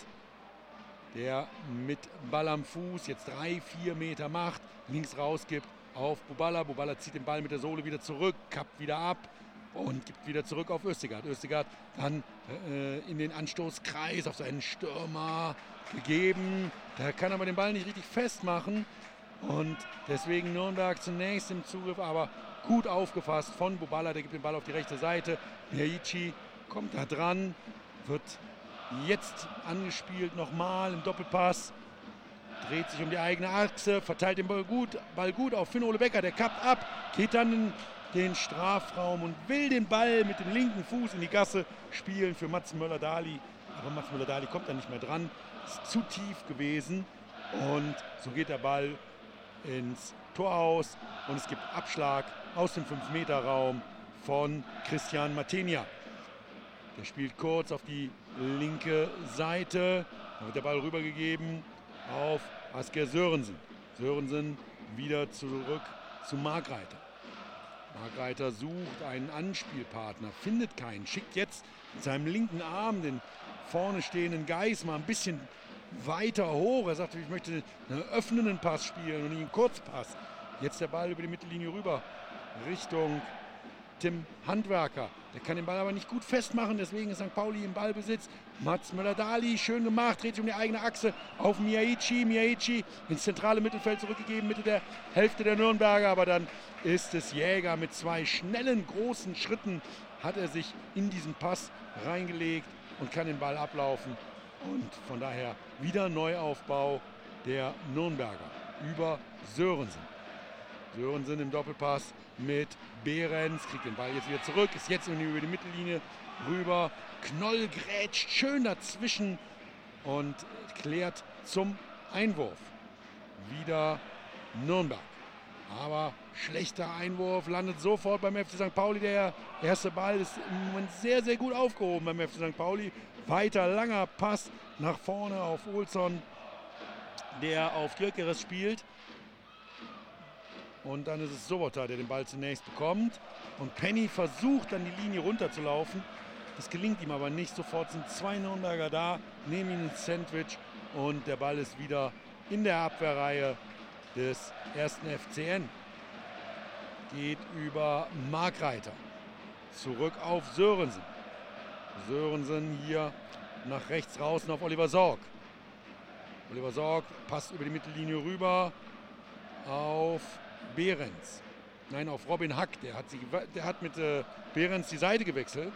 der mit Ball am Fuß jetzt 3-4 Meter macht, links rausgibt auf Buballa. Buballa zieht den Ball mit der Sohle wieder zurück, kappt wieder ab und gibt wieder zurück auf Østegard. Østegard dann in den Anstoßkreis auf seinen Stürmer gegeben. Der kann aber den Ball nicht richtig festmachen und deswegen Nürnberg zunächst im Zugriff, aber gut aufgefasst von Buballa. Der gibt den Ball auf die rechte Seite. Miyaichi kommt da dran, wird jetzt angespielt nochmal im Doppelpass, dreht sich um die eigene Achse, verteilt den Ball gut auf Finn Ole Becker, der kappt ab, geht dann in den Strafraum und will den Ball mit dem linken Fuß in die Gasse spielen für Mats Möller-Dali. Aber Mats Möller-Dali kommt da nicht mehr dran, ist zu tief gewesen und so geht der Ball ins Tor aus und es gibt Abschlag aus dem 5-Meter-Raum von Christian Matenia. Der spielt kurz auf die linke Seite. Da wird der Ball rübergegeben auf Asger Sörensen. Sörensen wieder zurück zu Markreiter. Markreiter sucht einen Anspielpartner, findet keinen. Schickt jetzt mit seinem linken Arm den vorne stehenden Geis mal ein bisschen weiter hoch. Er sagt, ich möchte einen öffnenden Pass spielen und nicht einen Kurzpass. Jetzt der Ball über die Mittellinie rüber Richtung Tim Handwerker. Der kann den Ball aber nicht gut festmachen, deswegen ist St. Pauli im Ballbesitz. Mats Möller-Dali, schön gemacht, dreht sich um die eigene Achse auf Miyaichi. Miyaichi ins zentrale Mittelfeld zurückgegeben, Mitte der Hälfte der Nürnberger. Aber dann ist es Jäger mit 2 schnellen, großen Schritten, hat er sich in diesen Pass reingelegt und kann den Ball ablaufen. Und von daher wieder Neuaufbau der Nürnberger über Sörensen. Sörensen im Doppelpass mit Behrens, kriegt den Ball jetzt wieder zurück, ist jetzt über die Mittellinie rüber. Knoll grätscht schön dazwischen und klärt zum Einwurf. Wieder Nürnberg. Aber schlechter Einwurf, landet sofort beim FC St. Pauli. Der erste Ball ist im Moment sehr, sehr gut aufgehoben beim FC St. Pauli. Weiter langer Pass nach vorne auf Olsson, der auf Gyökeres spielt. Und dann ist es Sobota, der den Ball zunächst bekommt. Und Penny versucht dann die Linie runterzulaufen. Das gelingt ihm aber nicht. Sofort sind 2 Nürnberger da, nehmen ihn ins Sandwich. Und der Ball ist wieder in der Abwehrreihe des 1. FCN. Geht über Markreiter. Zurück auf Sörensen. Sörensen hier nach rechts draußen auf Oliver Sorg. Oliver Sorg passt über die Mittellinie rüber auf Behrens. Nein, auf Robin Hack. Der hat mit Behrens die Seite gewechselt.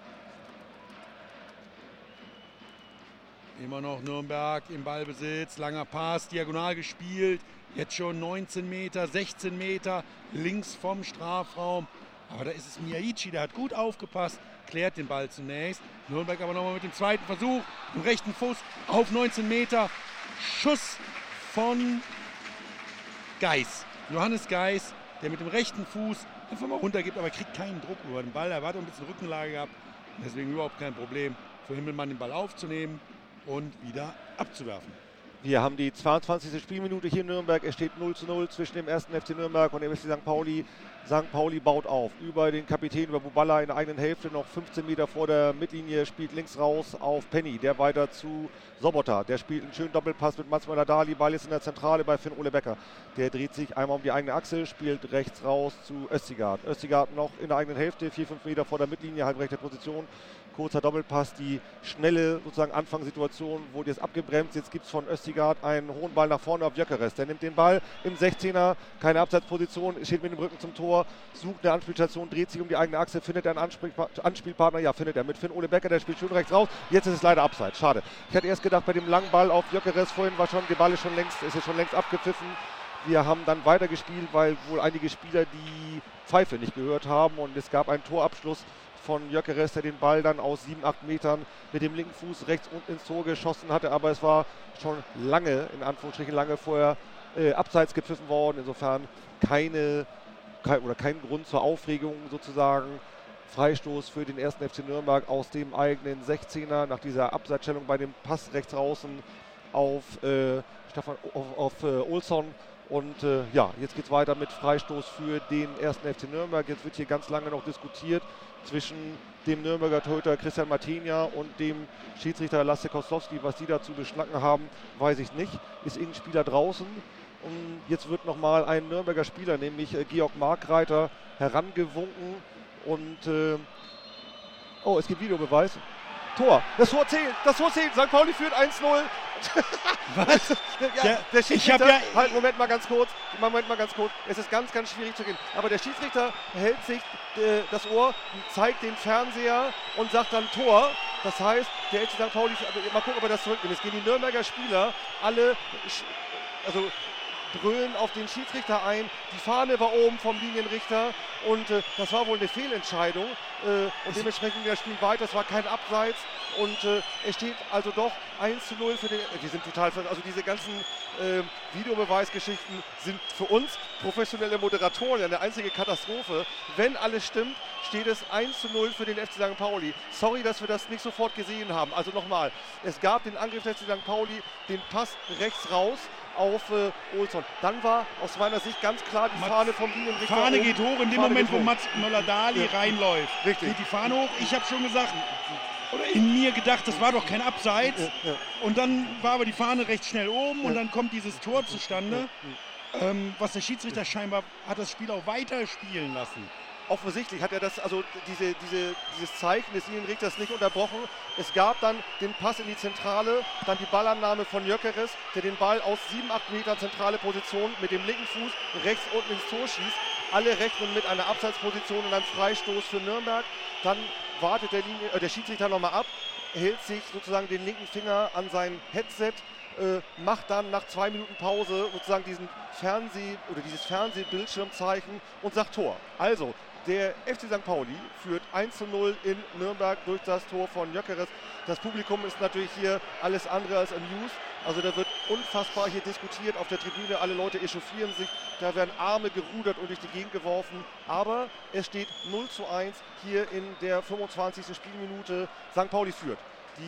Immer noch Nürnberg im Ballbesitz. Langer Pass, diagonal gespielt. Jetzt schon 19 Meter, 16 Meter links vom Strafraum. Aber da ist es Miyaichi, der hat gut aufgepasst, klärt den Ball zunächst. Nürnberg aber nochmal mit dem zweiten Versuch. Im rechten Fuß auf 19 Meter. Schuss von Geis. Johannes Geis, der mit dem rechten Fuß einfach mal runtergibt, aber kriegt keinen Druck über den Ball. Er hat auch ein bisschen Rückenlage gehabt. Deswegen überhaupt kein Problem für Himmelmann, den Ball aufzunehmen und wieder abzuwerfen. Wir haben die 22. Spielminute hier in Nürnberg. Es steht 0:0 zwischen dem 1. FC Nürnberg und dem FC St. Pauli. St. Pauli baut auf. Über den Kapitän, über Buballa in der eigenen Hälfte, noch 15 Meter vor der Mittellinie, spielt links raus auf Penny. Der weiter zu Sobotta. Der spielt einen schönen Doppelpass mit Mats Möller-Dahli. Ball ist in der Zentrale bei Finn-Ole Becker. Der dreht sich einmal um die eigene Achse, spielt rechts raus zu Östigard. Östigard noch in der eigenen Hälfte, 4-5 Meter vor der Mittellinie, halbrechte Position. Kurzer Doppelpass, die schnelle sozusagen Anfangssituation wurde jetzt abgebremst. Jetzt gibt es von Östigard einen hohen Ball nach vorne auf Gyökeres. Der nimmt den Ball im 16er, keine Abseitsposition, steht mit dem Rücken zum Tor, sucht eine Anspielstation, dreht sich um die eigene Achse, findet einen Anspielpartner. Ja, findet er mit Finn-Ole Becker, der spielt schön rechts raus. Jetzt ist es leider Abseits, schade. Ich hatte erst gedacht, bei dem langen Ball auf Gyökeres, vorhin war schon, der Ball ist jetzt schon längst abgepfiffen. Wir haben dann weitergespielt, weil wohl einige Spieler die Pfeife nicht gehört haben und es gab einen Torabschluss von Gyökeres, der den Ball dann aus 7, 8 Metern mit dem linken Fuß rechts unten ins Tor geschossen hatte, aber es war schon lange, in Anführungsstrichen lange vorher abseits gepfiffen worden, insofern kein Grund zur Aufregung sozusagen. Freistoß für den 1. FC Nürnberg aus dem eigenen 16er nach dieser Abseitsstellung bei dem Pass rechts draußen auf Olsson. Und ja, jetzt geht es weiter mit Freistoß für den 1. FC Nürnberg. Jetzt wird hier ganz lange noch diskutiert zwischen dem Nürnberger Torhüter Christian Martinia und dem Schiedsrichter Lasse Koslowski. Was die dazu beschnacken haben, weiß ich nicht. Ist irgendein Spieler draußen. Und jetzt wird nochmal ein Nürnberger Spieler, nämlich Georg Markreiter, herangewunken. Und es gibt Videobeweis. Tor, das Tor zählt, St. Pauli führt 1:0. Was? Ja, der Schiedsrichter, Moment mal ganz kurz, es ist ganz, ganz schwierig zu gehen, aber der Schiedsrichter hält sich das Ohr, zeigt den Fernseher und sagt dann Tor, das heißt, der FC St. Pauli, mal gucken, ob er das zurücknimmt, es gehen die Nürnberger Spieler alle, brüllen auf den Schiedsrichter ein, die Fahne war oben vom Linienrichter und das war wohl eine Fehlentscheidung und dementsprechend das Spiel weiter, es war kein Abseits und es steht also doch 1:0 für den, die sind total, also diese ganzen Videobeweisgeschichten sind für uns professionelle Moderatoren eine einzige Katastrophe. Wenn alles stimmt, steht es 1:0 für den FC St. Pauli. Sorry, dass wir das nicht sofort gesehen haben. Also nochmal, es gab den Angriff des FC St. Pauli, den Pass rechts raus auf Olsson. Dann war aus meiner Sicht ganz klar die Fahne vom Linienrichter. Fahne geht hoch in dem Moment, wo Mats Möller-Dahli reinläuft. Richtig. Geht die Fahne hoch. Ich habe schon gesagt, oder in mir gedacht, das war doch kein Abseits. Und dann war aber die Fahne recht schnell oben und dann kommt dieses Tor zustande. Was der Schiedsrichter scheinbar hat das Spiel auch weiter spielen lassen. Offensichtlich hat er das, also dieses Zeichen des Linienrichters nicht unterbrochen. Es gab dann den Pass in die Zentrale, dann die Ballannahme von Gyökeres, der den Ball aus 7, 8 Metern zentrale Position mit dem linken Fuß rechts unten ins Tor schießt. Alle rechnen mit einer Abseitsposition und einem Freistoß für Nürnberg. Dann wartet der Schiedsrichter nochmal ab, hält sich sozusagen den linken Finger an sein Headset, macht dann nach 2 Minuten Pause sozusagen dieses Fernsehbildschirmzeichen und sagt Tor. Also, der FC St. Pauli führt 1:0 in Nürnberg durch das Tor von Gyökeres. Das Publikum ist natürlich hier alles andere als amused. Also da wird unfassbar hier diskutiert auf der Tribüne. Alle Leute echauffieren sich. Da werden Arme gerudert und durch die Gegend geworfen. Aber es steht 0:1 hier in der 25. Spielminute. St. Pauli führt.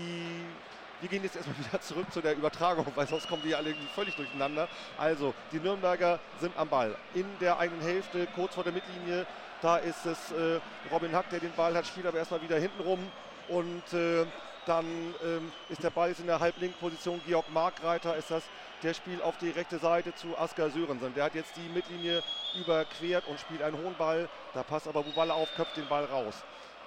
Wir gehen jetzt erstmal wieder zurück zu der Übertragung, weil sonst kommen die alle völlig durcheinander. Also, die Nürnberger sind am Ball. In der eigenen Hälfte, kurz vor der Mittellinie. Da ist es Robin Hack, der den Ball hat, spielt aber erstmal wieder hinten rum. Und dann ist der Ball jetzt in der halblinken Position. Georg Markreiter ist das. Der spielt auf die rechte Seite zu Asker Sörensen. Der hat jetzt die Mittellinie überquert und spielt einen hohen Ball. Da passt aber Buballa auf, köpft den Ball raus.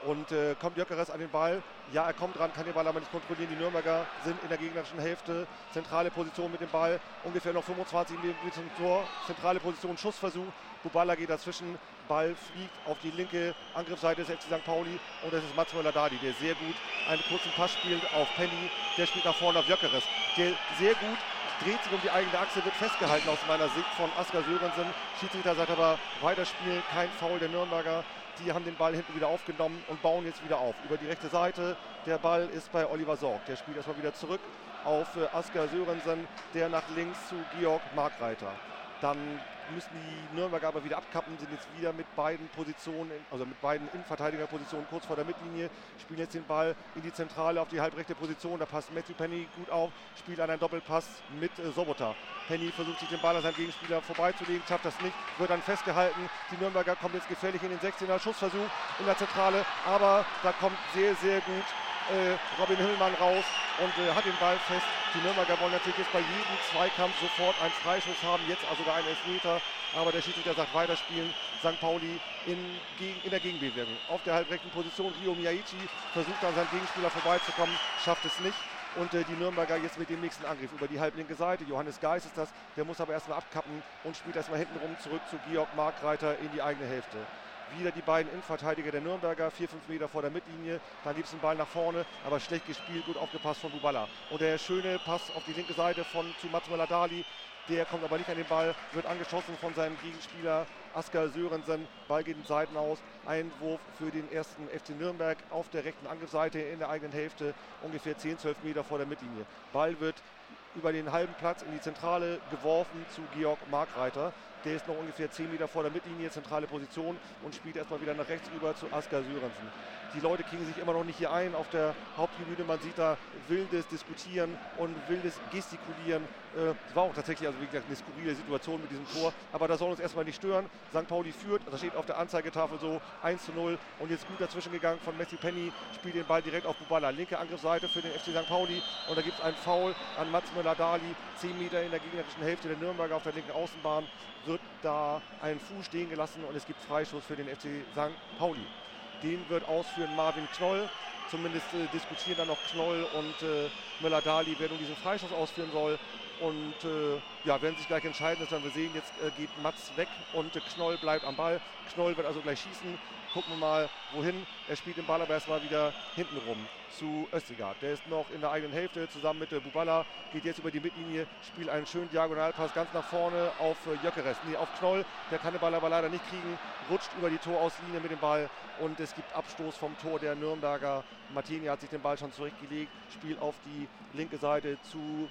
Und kommt Gyökeres an den Ball. Ja, er kommt dran, kann den Ball aber nicht kontrollieren. Die Nürnberger sind in der gegnerischen Hälfte. Zentrale Position mit dem Ball. Ungefähr noch 25 Meter zum Tor. Zentrale Position, Schussversuch. Buballa geht dazwischen. Ball fliegt auf die linke Angriffsseite des FC St. Pauli. Und das ist Mats Möller-Dali, der sehr gut einen kurzen Pass spielt auf Penny. Der spielt nach vorne auf Gyökeres. Der sehr gut dreht sich um die eigene Achse, wird festgehalten aus meiner Sicht von Asker Sörensen. Schiedsrichter sagt aber weiterspielen, kein Foul der Nürnberger. Die haben den Ball hinten wieder aufgenommen und bauen jetzt wieder auf. Über die rechte Seite, der Ball ist bei Oliver Sorg. Der spielt erstmal wieder zurück auf Asker Sörensen, der nach links zu Georg Markreiter. Dann müssen die Nürnberger aber wieder abkappen, sind jetzt wieder mit beiden Positionen, also mit beiden Innenverteidigerpositionen kurz vor der Mittellinie, spielen jetzt den Ball in die Zentrale auf die halbrechte Position, da passt Matthew Penny gut auf, spielt einen Doppelpass mit Sobota. Penny versucht sich den Ball an seinem Gegenspieler vorbeizulegen, schafft das nicht, wird dann festgehalten. Die Nürnberger kommen jetzt gefährlich in den 16er, Schussversuch in der Zentrale, aber da kommt sehr, sehr gut Robin Hillmann raus und hat den Ball fest. Die Nürnberger wollen natürlich jetzt bei jedem Zweikampf sofort einen Freischuss haben, jetzt also sogar einen Elfmeter, aber der Schiedsrichter sagt weiterspielen. St. Pauli in der Gegenbewegung. Auf der halbrechten Position Ryo Miyaichi versucht an seinem Gegenspieler vorbeizukommen, schafft es nicht. Und die Nürnberger jetzt mit dem nächsten Angriff über die halblinke Seite. Johannes Geis ist das, der muss aber erstmal abkappen und spielt erstmal hintenrum zurück zu Georg Markreiter in die eigene Hälfte. Wieder die beiden Innenverteidiger der Nürnberger, 4-5 Meter vor der Mittellinie. Dann gibt es einen Ball nach vorne, aber schlecht gespielt, gut aufgepasst von Buballa. Und der schöne Pass auf die linke Seite zu Mats Möller-Dali. Der kommt aber nicht an den Ball, wird angeschossen von seinem Gegenspieler Asker Sörensen. Ball geht in Seiten aus. Einwurf für den ersten FC Nürnberg auf der rechten Angriffsseite in der eigenen Hälfte, ungefähr 10-12 Meter vor der Mittellinie. Ball wird über den halben Platz in die Zentrale geworfen zu Georg Markreiter. Der ist noch ungefähr 10 Meter vor der Mittellinie, zentrale Position und spielt erstmal wieder nach rechts rüber zu Asker Sörensen. Die Leute kriegen sich immer noch nicht hier ein auf der Haupttribüne. Man sieht da wildes Diskutieren und wildes Gestikulieren. Es war auch tatsächlich, also wie gesagt, eine skurrile Situation mit diesem Tor. Aber das soll uns erstmal nicht stören. St. Pauli führt, das steht auf der Anzeigetafel so 1:0. Und jetzt gut dazwischen gegangen von Matthew Penny, spielt den Ball direkt auf Buballa. Linke Angriffsseite für den FC St. Pauli. Und da gibt es einen Foul an Mats Möller-Dali. 10 Meter in der gegnerischen Hälfte der Nürnberger auf der linken Außenbahn. Wird da ein Fuß stehen gelassen und es gibt Freischuss für den FC St. Pauli. Den wird ausführen Marvin Knoll. Zumindest diskutieren dann noch Knoll und Möller-Dali, wer nun diesen Freischuss ausführen soll. Und ja, werden sich gleich entscheiden. Das werden wir sehen. Jetzt geht Mats weg und Knoll bleibt am Ball. Knoll wird also gleich schießen. Gucken wir mal, wohin. Er spielt den Ball aber erstmal wieder hinten rum zu Östigard. Der ist noch in der eigenen Hälfte zusammen mit Buballa. Geht jetzt über die Mittellinie, spielt einen schönen Diagonalpass ganz nach vorne auf Gyökeres. Nee, auf Knoll. Der kann den Ball aber leider nicht kriegen. Rutscht über die Torauslinie mit dem Ball. Und es gibt Abstoß vom Tor der Nürnberger. Martini hat sich den Ball schon zurechtgelegt. Spielt auf die linke Seite zu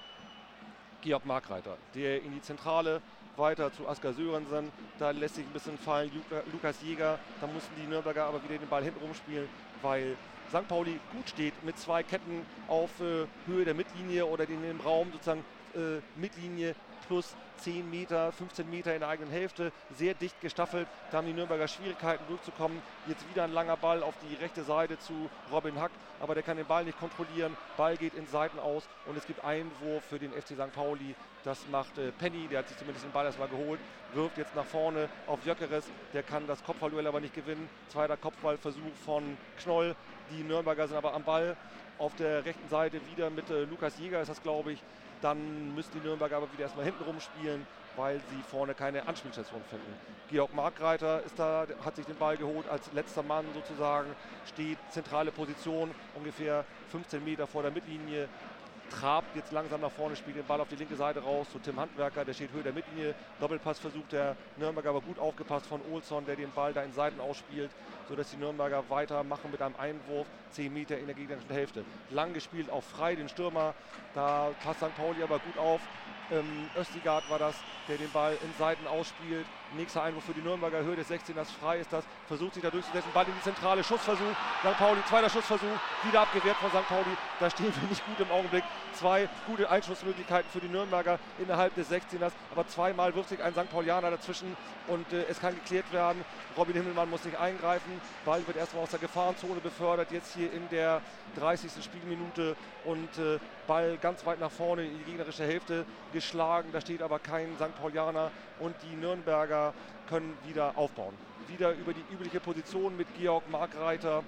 Georg Markreiter. Der in die Zentrale weiter zu Asker Sörensen, da lässt sich ein bisschen fallen Lukas Jäger, da mussten die Nürnberger aber wieder den Ball hinten rumspielen, weil St. Pauli gut steht mit zwei Ketten auf Höhe der Mittellinie oder in dem Raum sozusagen Mittellinie plus 10 Meter, 15 Meter in der eigenen Hälfte, sehr dicht gestaffelt. Da haben die Nürnberger Schwierigkeiten durchzukommen. Jetzt wieder ein langer Ball auf die rechte Seite zu Robin Hack, aber der kann den Ball nicht kontrollieren. Ball geht in Seiten aus und es gibt Einwurf für den FC St. Pauli. Das macht Penny, der hat sich zumindest den Ball erstmal geholt, wirft jetzt nach vorne auf Gyökeres. Der kann das Kopfballduell aber nicht gewinnen. Zweiter Kopfballversuch von Knoll. Die Nürnberger sind aber am Ball. Auf der rechten Seite wieder mit Lukas Jäger ist das, glaube ich. Dann müssen die Nürnberger aber wieder erstmal hinten rumspielen, weil sie vorne keine Anspielstation finden. Georg Markreiter ist da, hat sich den Ball geholt als letzter Mann sozusagen, steht zentrale Position, ungefähr 15 Meter vor der Mittellinie. Trabt jetzt langsam nach vorne, spielt den Ball auf die linke Seite raus zu Tim Handwerker, der steht Höhe der Mittellinie. Doppelpass versucht der Nürnberger, aber gut aufgepasst von Olsson, der den Ball da in Seiten ausspielt, sodass die Nürnberger weitermachen mit einem Einwurf, 10 Meter in der gegnerischen Hälfte. Lang gespielt auf Frei, den Stürmer, da passt St. Pauli aber gut auf. Östigard war das, der den Ball in Seiten ausspielt. Nächster Einwurf für die Nürnberger, Höhe des 16ers, Frei ist das, versucht sich da durchzusetzen, Ball in die Zentrale, Schussversuch, St. Pauli, zweiter Schussversuch, wieder abgewehrt von St. Pauli, da stehen wir nicht gut im Augenblick. Zwei gute Einschussmöglichkeiten für die Nürnberger innerhalb des 16ers, aber zweimal wirft sich ein St. Paulianer dazwischen und es kann geklärt werden. Robin Himmelmann muss nicht eingreifen, Ball wird erstmal aus der Gefahrenzone befördert, jetzt hier in der 30. Spielminute und Ball ganz weit nach vorne in die gegnerische Hälfte geschlagen, da steht aber kein St. Paulianer und die Nürnberger können wieder aufbauen. Wieder über die übliche Position mit Georg Markreiter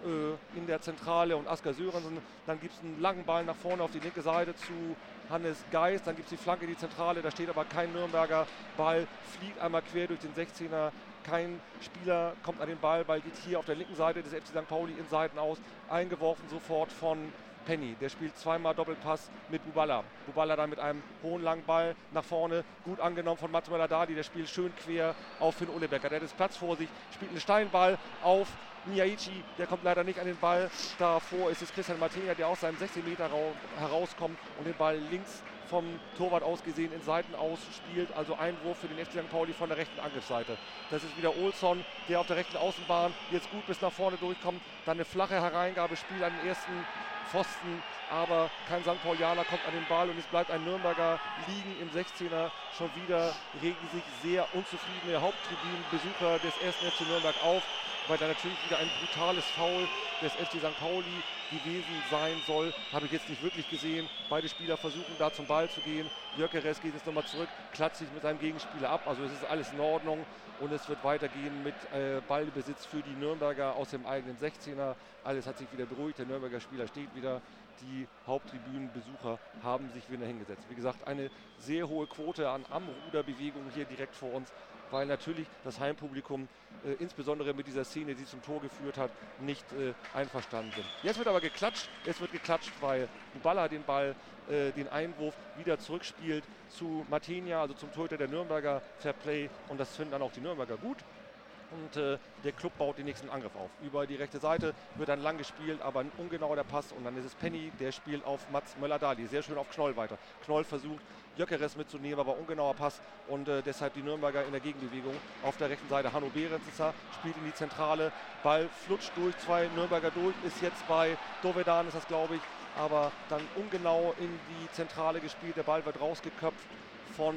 in der Zentrale und Asker Sörensen. Dann gibt es einen langen Ball nach vorne auf die linke Seite zu Hannes Geist. Dann gibt es die Flanke in die Zentrale, da steht aber kein Nürnberger. Ball fliegt einmal quer durch den 16er. Kein Spieler kommt an den Ball geht hier auf der linken Seite des FC St. Pauli in Seiten aus. Eingeworfen sofort von Penny. Der spielt zweimal Doppelpass mit Buballa. Buballa dann mit einem hohen langen Ball nach vorne. Gut angenommen von Mats Möller-Dali. Der spielt schön quer auf Finn Ullebecker. Der hat jetzt Platz vor sich, spielt einen Steinball auf Miyaichi. Der kommt leider nicht an den Ball. Davor ist es Christian Martinia, der aus seinem 16-Meter-Raum herauskommt und den Ball links vom Torwart aus gesehen in Seiten ausspielt. Also Einwurf für den FC St. Pauli von der rechten Angriffsseite. Das ist wieder Olsson, der auf der rechten Außenbahn jetzt gut bis nach vorne durchkommt. Dann eine flache Hereingabe, Spiel an den ersten Pfosten, aber kein St. Paulianer kommt an den Ball und es bleibt ein Nürnberger liegen im 16er. Schon wieder regen sich sehr unzufriedene Haupttribünenbesucher des 1. FC Nürnberg auf, weil da natürlich wieder ein brutales Foul des FC St. Pauli gewesen sein soll. Habe ich jetzt nicht wirklich gesehen. Beide Spieler versuchen da zum Ball zu gehen. Gyökeres geht jetzt nochmal zurück, klatscht sich mit seinem Gegenspieler ab. Also es ist alles in Ordnung und es wird weitergehen mit Ballbesitz für die Nürnberger aus dem eigenen 16er. Alles hat sich wieder beruhigt. Der Nürnberger Spieler steht wieder. Die Haupttribünenbesucher haben sich wieder hingesetzt. Wie gesagt, eine sehr hohe Quote an Am-Ruder-Bewegungen hier direkt vor uns, weil natürlich das Heimpublikum insbesondere mit dieser Szene, die zum Tor geführt hat, nicht einverstanden sind. Jetzt wird aber geklatscht. Es wird geklatscht, weil Buballa den Ball, den Einwurf wieder zurückspielt zu Martinia, also zum Torhüter der Nürnberger. Fairplay, und das finden dann auch die Nürnberger gut. Und der Club baut den nächsten Angriff auf. Über die rechte Seite wird dann lang gespielt, aber ungenau der Pass. Und dann ist es Penny, der spielt auf Mats Möller-Dali. Sehr schön auf Knoll weiter. Knoll versucht, Gyökeres mitzunehmen, aber ungenauer Pass. Und deshalb die Nürnberger in der Gegenbewegung. Auf der rechten Seite Hanno Behrens ist er, spielt in die Zentrale. Ball flutscht durch, 2 Nürnberger durch. Ist jetzt bei Dovedan, ist das glaube ich. Aber dann ungenau in die Zentrale gespielt. Der Ball wird rausgeköpft von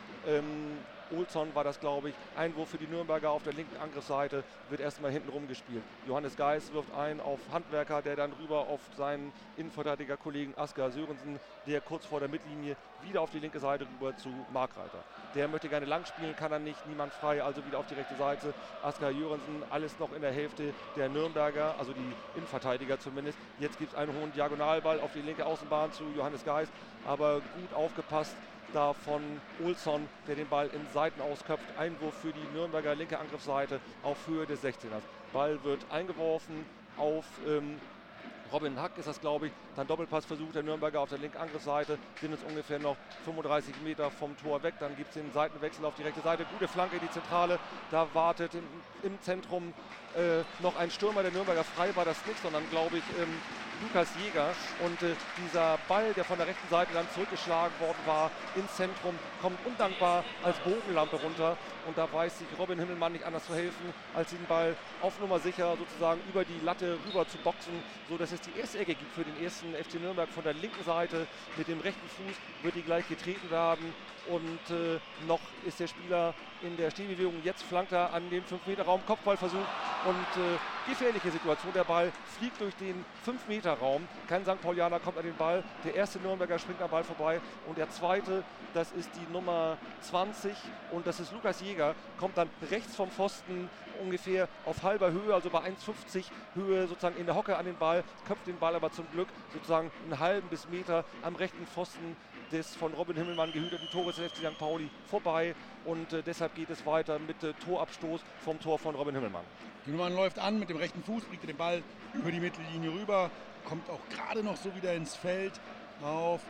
Olsson war das, glaube ich. Einwurf für die Nürnberger auf der linken Angriffsseite, wird erstmal hinten rumgespielt. Johannes Geis wirft ein auf Handwerker, der dann rüber auf seinen Innenverteidiger-Kollegen Asker Sörensen, der kurz vor der Mittellinie wieder auf die linke Seite rüber zu Markreiter. Der möchte gerne lang spielen, kann er nicht, niemand frei, also wieder auf die rechte Seite. Asker Sörensen, alles noch in der Hälfte der Nürnberger, also die Innenverteidiger zumindest. Jetzt gibt es einen hohen Diagonalball auf die linke Außenbahn zu Johannes Geis, aber gut aufgepasst da von Olsson, der den Ball in Seiten ausköpft. Einwurf für die Nürnberger linke Angriffsseite auf Höhe des 16ers. Ball wird eingeworfen auf Robin Hack ist das, glaube ich. Dann Doppelpassversuch der Nürnberger auf der linken Angriffsseite. Sind jetzt ungefähr noch 35 Meter vom Tor weg. Dann gibt es den Seitenwechsel auf die rechte Seite. Gute Flanke in die Zentrale. Da wartet im Zentrum noch ein Stürmer der Nürnberger. Frei war das nicht, sondern, glaube ich, Lukas Jäger. Und dieser Ball, der von der rechten Seite dann zurückgeschlagen worden war, ins Zentrum, kommt undankbar als Bogenlampe runter. Und da weiß sich Robin Himmelmann nicht anders zu helfen, als den Ball auf Nummer sicher sozusagen über die Latte rüber zu boxen, sodass es die erste Ecke gibt für den ersten FC Nürnberg von der linken Seite. Mit dem rechten Fuß wird die gleich getreten werden. Und noch ist der Spieler in der Stehbewegung. Jetzt flankt er an dem 5-Meter-Raum, Kopfballversuch und gefährliche Situation. Der Ball fliegt durch den 5-Meter-Raum. Kein St. Paulianer kommt an den Ball. Der erste Nürnberger springt am Ball vorbei. Und der zweite, das ist die Nummer 20 und das ist Lukas Jäger, kommt dann rechts vom Pfosten ungefähr auf halber Höhe, also bei 1,50 Höhe sozusagen in der Hocke an den Ball, köpft den Ball aber zum Glück sozusagen einen halben bis Meter am rechten Pfosten des von Robin Himmelmann gehüteten Tores des FC St. Pauli vorbei und deshalb geht es weiter mit Torabstoß vom Tor von Robin Himmelmann. Himmelmann läuft an mit dem rechten Fuß, bringt den Ball über die Mittellinie rüber, kommt auch gerade noch so wieder ins Feld auf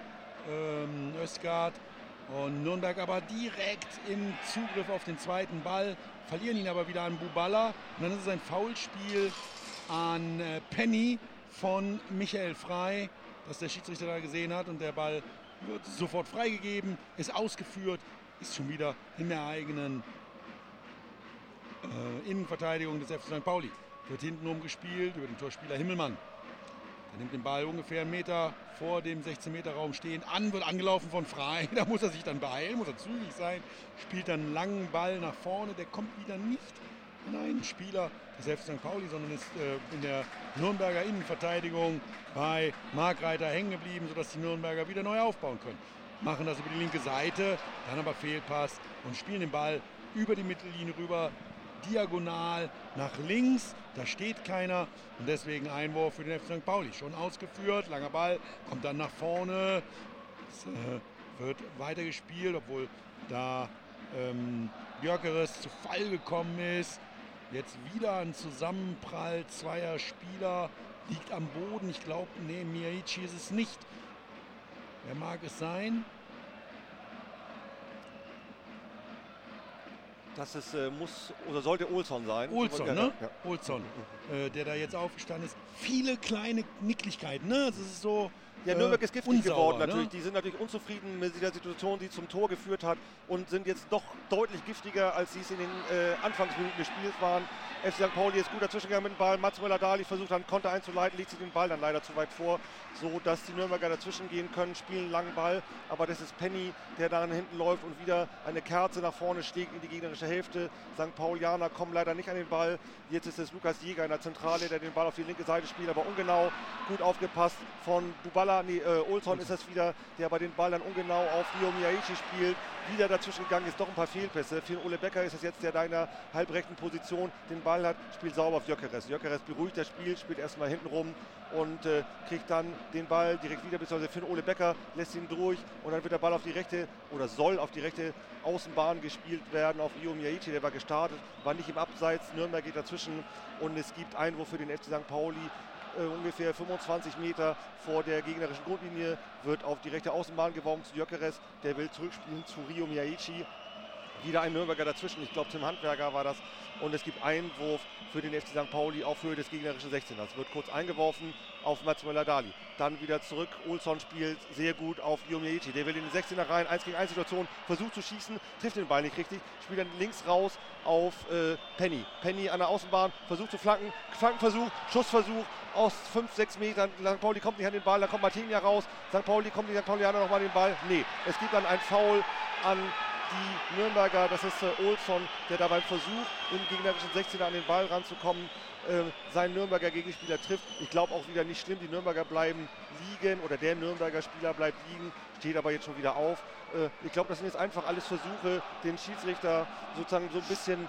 Özgard und Nürnberg aber direkt im Zugriff auf den zweiten Ball, verlieren ihn aber wieder an Buballa und dann ist es ein Foulspiel an Penny von Michael Frei, das der Schiedsrichter da gesehen hat und der Ball wird sofort freigegeben, ist ausgeführt, ist schon wieder in der eigenen Innenverteidigung des FC St. Pauli. Wird hinten umgespielt über den Torspieler Himmelmann. Er nimmt den Ball ungefähr einen Meter vor dem 16-Meter-Raum stehen an, wird angelaufen von Frei. Da muss er sich dann beeilen, muss er zügig sein. Spielt dann einen langen Ball nach vorne. Der kommt wieder nicht an einen Spieler des FC St. Pauli, sondern ist in der Nürnberger Innenverteidigung bei Markreiter hängen geblieben, sodass die Nürnberger wieder neu aufbauen können. Machen das über die linke Seite, dann aber Fehlpass und spielen den Ball über die Mittellinie rüber diagonal nach links. Da steht keiner und deswegen Einwurf für den FC St. Pauli. Schon ausgeführt, langer Ball, kommt dann nach vorne. Es wird weitergespielt, obwohl da Gyökeres zu Fall gekommen ist. Jetzt wieder ein Zusammenprall zweier Spieler, liegt am Boden. Ich glaube, nee, Miyaichi ist es nicht. Wer mag es sein? Das ist, muss oder sollte Olsson sein. Olsson, ne? Ja. Olsson, der da jetzt aufgestanden ist. Viele kleine Nicklichkeiten, ne? Das ist so. Ja, Nürnberg ist giftig geworden natürlich. Ne? Die sind natürlich unzufrieden mit der Situation, die zum Tor geführt hat und sind jetzt doch deutlich giftiger, als sie es in den Anfangsminuten des Spiels waren. FC St. Pauli ist gut dazwischen gegangen mit dem Ball. Mats Möller-Dahli versucht dann Konter einzuleiten, legt sich den Ball dann leider zu weit vor, so dass die Nürnberger dazwischen gehen können, spielen einen langen Ball. Aber das ist Penny, der dann hinten läuft und wieder eine Kerze nach vorne schlägt in die gegnerische Hälfte. St. Paulianer kommen leider nicht an den Ball. Jetzt ist es Lukas Jäger in der Zentrale, der den Ball auf die linke Seite spielt, aber ungenau, gut aufgepasst von Olsson ist es wieder, der aber den Ball dann ungenau auf Ryo Miyaichi spielt. Wieder dazwischen gegangen ist, doch ein paar Fehlpässe. Für Ole Becker ist es jetzt, der da in der halbrechten Position den Ball hat, spielt sauber auf Gyökeres. Gyökeres beruhigt das Spiel, spielt erstmal hinten rum und kriegt dann den Ball direkt wieder, beziehungsweise für Ole Becker lässt ihn durch und dann wird der Ball auf die rechte oder soll auf die rechte Außenbahn gespielt werden auf Ryo Miyaichi, der war gestartet, war nicht im Abseits, Nürnberg geht dazwischen und es gibt Einwurf für den FC St. Pauli. Ungefähr 25 Meter vor der gegnerischen Grundlinie wird auf die rechte Außenbahn geworfen zu Gyökeres, der will zurückspielen zu Ryo Miyaichi. Wieder ein Nürnberger dazwischen, ich glaube Tim Handwerker war das. Und es gibt Einwurf für den FC St. Pauli auf Höhe des gegnerischen 16ers. Wird kurz eingeworfen auf Mats Möller-Dahli. Dann wieder zurück, Olsson spielt sehr gut auf Ryo Miyaichi. Der will in den 16er rein, 1 gegen 1 Situation, versucht zu schießen, trifft den Ball nicht richtig, spielt dann links raus auf Penny. Penny an der Außenbahn, versucht zu flanken, Flankenversuch, Schussversuch aus 5-6 Metern. St. Pauli kommt nicht an den Ball, da kommt Martinia raus. St. Pauli kommt die St. Paulianer nochmal an den Ball. Nee, es gibt dann ein Foul an die Nürnberger, das ist Olsson, der da beim Versuch im gegnerischen 16er an den Ball ranzukommen, seinen Nürnberger Gegenspieler trifft. Ich glaube auch wieder nicht schlimm, die Nürnberger bleiben liegen oder der Nürnberger Spieler bleibt liegen, steht aber jetzt schon wieder auf. Ich glaube, das sind jetzt einfach alles Versuche, den Schiedsrichter sozusagen so ein bisschen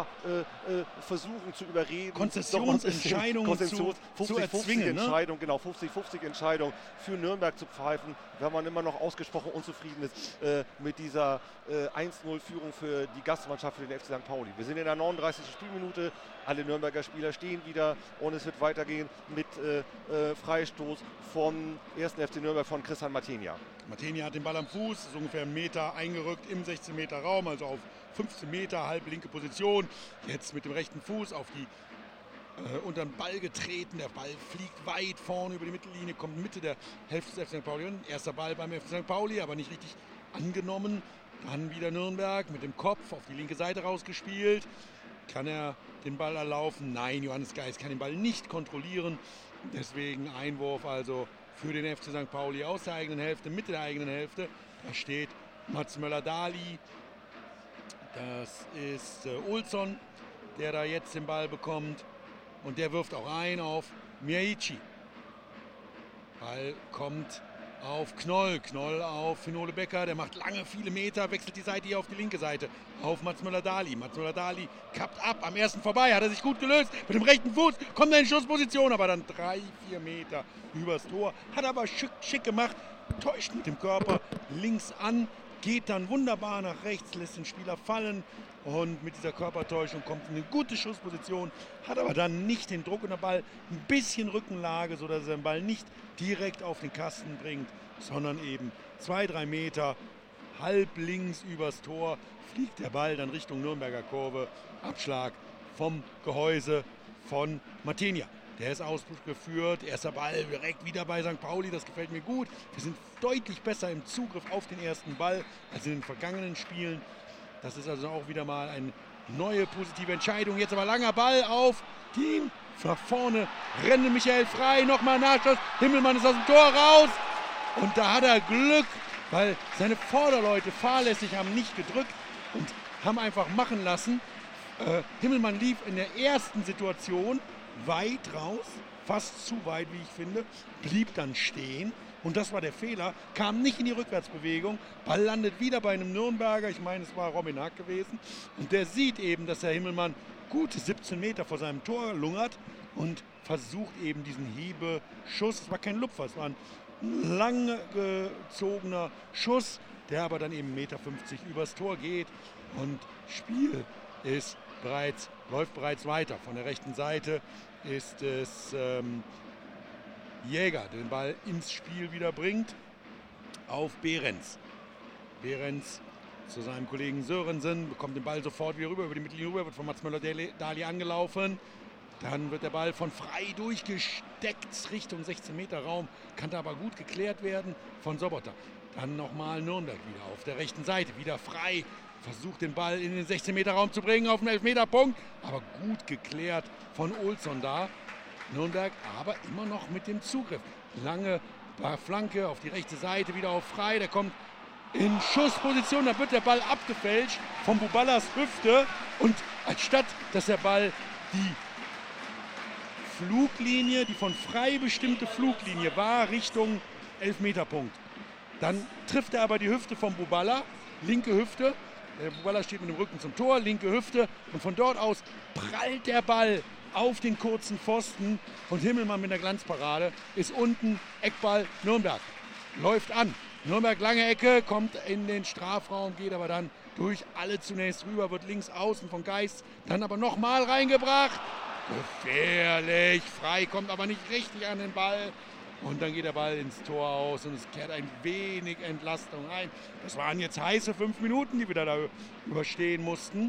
versuchen zu überreden. Konzessionsentscheidungen zu erzwingen. Entscheidung, genau, 50-50 Entscheidung für Nürnberg zu pfeifen, wenn man immer noch ausgesprochen unzufrieden ist mit dieser 1-0-Führung für die Gastmannschaft für den FC St. Pauli. Wir sind in der 39. Spielminute, alle Nürnberger Spieler stehen wieder und es wird weitergehen mit Freistoß vom 1. FC Nürnberg von Christian Martinia. Martinia hat den Ball am Fuß, ist ungefähr einen Meter eingerückt im 16 Meter Raum, also auf 15 Meter, halb linke Position. Jetzt mit dem rechten Fuß auf die unter den Ball getreten. Der Ball fliegt weit vorne über die Mittellinie, kommt Mitte der Hälfte des FC St. Pauli. Erster Ball beim FC St. Pauli, aber nicht richtig angenommen. Dann wieder Nürnberg mit dem Kopf auf die linke Seite rausgespielt. Kann er den Ball erlaufen? Nein, Johannes Geis kann den Ball nicht kontrollieren. Deswegen Einwurf also für den FC St. Pauli aus der eigenen Hälfte, Mitte der eigenen Hälfte. Da steht Mats Möller-Dahli. Das ist Olsson, der da jetzt den Ball bekommt. Und der wirft auch ein auf Miyaichi. Ball kommt auf Knoll. Knoll auf Finole Becker. Der macht lange, viele Meter, wechselt die Seite hier auf die linke Seite. Auf Mats Möller-Dahli. Mats Möller-Dahli kappt ab. Am ersten vorbei. Hat er sich gut gelöst. Mit dem rechten Fuß kommt er in Schussposition. Aber dann 3-4 Meter übers Tor. Hat aber schick gemacht. Täuscht mit dem Körper links an. Geht dann wunderbar nach rechts. Lässt den Spieler fallen. Und mit dieser Körpertäuschung kommt in eine gute Schussposition. Hat aber dann nicht den Druck und der Ball ein bisschen Rückenlage, sodass er den Ball nicht direkt auf den Kasten bringt, sondern eben 2-3 Meter halb links übers Tor fliegt der Ball dann Richtung Nürnberger Kurve. Abschlag vom Gehäuse von Martinia. Der ist ausgeführt. Erster Ball direkt wieder bei St. Pauli. Das gefällt mir gut. Wir sind deutlich besser im Zugriff auf den ersten Ball als in den vergangenen Spielen. Das ist also auch wieder mal eine neue positive Entscheidung. Jetzt aber langer Ball auf den nach vorne rennende Michael Frei. Nochmal Nachschuss. Himmelmann ist aus dem Tor raus. Und da hat er Glück, weil seine Vorderleute fahrlässig haben nicht gedrückt und haben einfach machen lassen. Himmelmann lief in der ersten Situation weit raus, fast zu weit, wie ich finde, blieb dann stehen. Und das war der Fehler, kam nicht in die Rückwärtsbewegung. Ball landet wieder bei einem Nürnberger, ich meine, es war Robin Hack gewesen. Und der sieht eben, dass der Himmelmann gute 17 Meter vor seinem Tor lungert und versucht eben diesen Hebeschuss. Es war kein Lupfer, es war ein lang gezogener Schuss, der aber dann eben 1,50 Meter übers Tor geht. Und Spiel läuft bereits weiter. Von der rechten Seite ist es Jäger, der den Ball ins Spiel wieder bringt, auf Behrens. Behrens zu seinem Kollegen Sörensen, bekommt den Ball sofort wieder rüber, über die Mittellinie rüber, wird von Mats Möller-Dali angelaufen. Dann wird der Ball von Frei durchgesteckt Richtung 16-Meter-Raum, kann da aber gut geklärt werden von Sobotta. Dann nochmal Nürnberg wieder auf der rechten Seite, wieder Frei, versucht den Ball in den 16-Meter-Raum zu bringen, auf den Elfmeterpunkt, aber gut geklärt von Olsson da. Nürnberg aber immer noch mit dem Zugriff. Lange Flanke auf die rechte Seite, wieder auf Frei, der kommt in Schussposition, da wird der Ball abgefälscht von Bubalas Hüfte und anstatt dass der Ball die Fluglinie, die von Frei bestimmte Fluglinie war, Richtung Elfmeterpunkt. Dann trifft er aber die Hüfte von Bubala, linke Hüfte. Der Bubala steht mit dem Rücken zum Tor, linke Hüfte. Und von dort aus prallt der Ball auf den kurzen Pfosten. Und Himmelmann mit der Glanzparade ist unten, Eckball Nürnberg. Läuft an. Nürnberg lange Ecke, kommt in den Strafraum, geht aber dann durch alle zunächst rüber, wird links außen von Geist, dann aber nochmal reingebracht. Gefährlich, Frei kommt aber nicht richtig an den Ball und dann geht der Ball ins Tor aus und es kehrt ein wenig Entlastung ein. Das waren jetzt heiße 5 Minuten, die wir da überstehen mussten.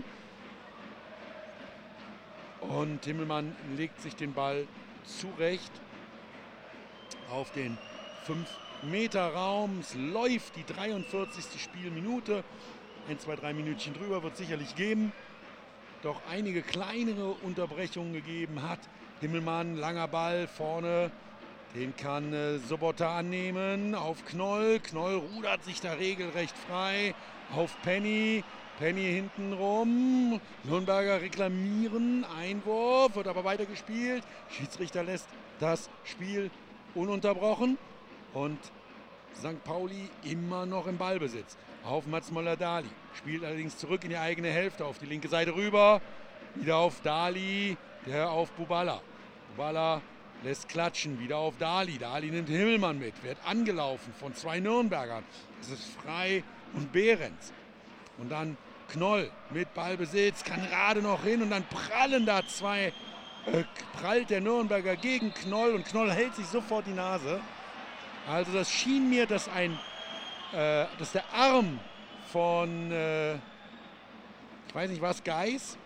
Und Himmelmann legt sich den Ball zurecht auf den 5-Meter-Raum. Es läuft die 43. Spielminute. 1, 2, 3 Minütchen drüber wird es sicherlich geben. Doch einige kleinere Unterbrechungen gegeben hat. Himmelmann, langer Ball vorne, den kann Sobotta annehmen, auf Knoll. Knoll rudert sich da regelrecht frei, auf Penny. Penny hinten rum, Nürnberger reklamieren, Einwurf, wird aber weitergespielt. Schiedsrichter lässt das Spiel ununterbrochen und St. Pauli immer noch im Ballbesitz. Auf Mats Möller-Dali, spielt allerdings zurück in die eigene Hälfte, auf die linke Seite rüber, wieder auf Dali, der auf Bubala. Bubala lässt klatschen, wieder auf Dali. Dali nimmt Himmelmann mit, wird angelaufen von 2 Nürnbergern. Es ist Frei und Behrens. Und dann Knoll mit Ballbesitz, kann gerade noch hin und dann prallen da prallt der Nürnberger gegen Knoll und Knoll hält sich sofort die Nase. Also das schien mir, dass der Arm von, ich weiß nicht was, Geis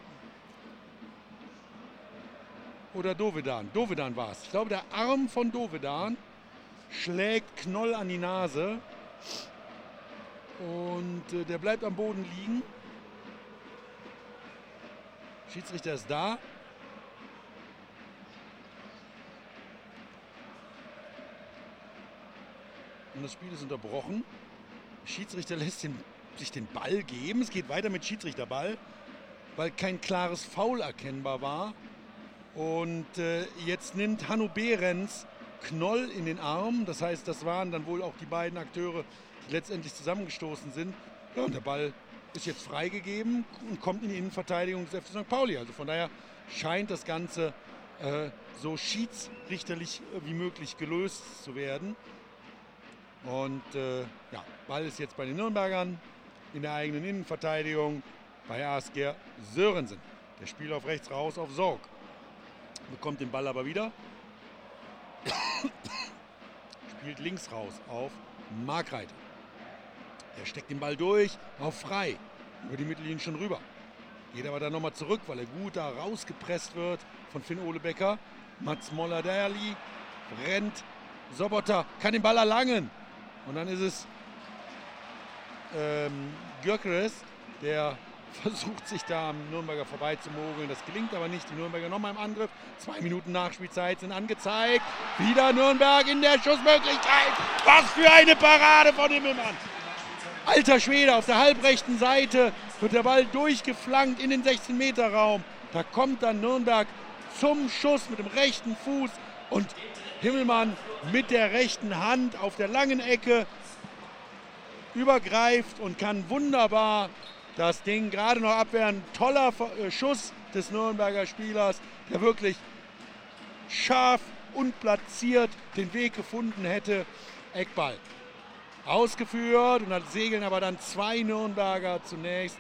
oder Dovedan. Dovedan war es. Ich glaube, der Arm von Dovedan schlägt Knoll an die Nase und der bleibt am Boden liegen. Schiedsrichter ist da. Und das Spiel ist unterbrochen. Der Schiedsrichter lässt sich den Ball geben. Es geht weiter mit Schiedsrichterball, weil kein klares Foul erkennbar war. Und jetzt nimmt Hanno Behrens Knoll in den Arm. Das heißt, das waren dann wohl auch die beiden Akteure, die letztendlich zusammengestoßen sind. Ja, und der Ball ist jetzt freigegeben und kommt in die Innenverteidigung des FC St. Pauli. Also von daher scheint das Ganze so schiedsrichterlich wie möglich gelöst zu werden. Und Ball ist jetzt bei den Nürnbergern in der eigenen Innenverteidigung bei ASG Sörensen. Der spielt auf rechts raus auf Sorg. Bekommt den Ball aber wieder. Spielt links raus auf Markreiter. Er steckt den Ball durch auf Frei. Über die Mittellinie schon rüber. Geht aber dann nochmal zurück, weil er gut da rausgepresst wird von Finn-Ole Becker. Mats Möller-Dali rennt. Sobotta kann den Ball erlangen. Und dann ist es Gyökeres, der versucht sich da am Nürnberger vorbeizumogeln. Das gelingt aber nicht. Die Nürnberger nochmal im Angriff. 2 Minuten Nachspielzeit sind angezeigt. Wieder Nürnberg in der Schussmöglichkeit. Was für eine Parade von Himmelmann. Alter Schwede, auf der halbrechten Seite wird der Ball durchgeflankt in den 16-Meter-Raum. Da kommt dann Nürnberg zum Schuss mit dem rechten Fuß und Himmelmann mit der rechten Hand auf der langen Ecke übergreift und kann wunderbar das Ding gerade noch abwehren. Toller Schuss des Nürnberger Spielers, der wirklich scharf und platziert den Weg gefunden hätte. Eckball ausgeführt und dann segeln aber dann 2 Nürnberger zunächst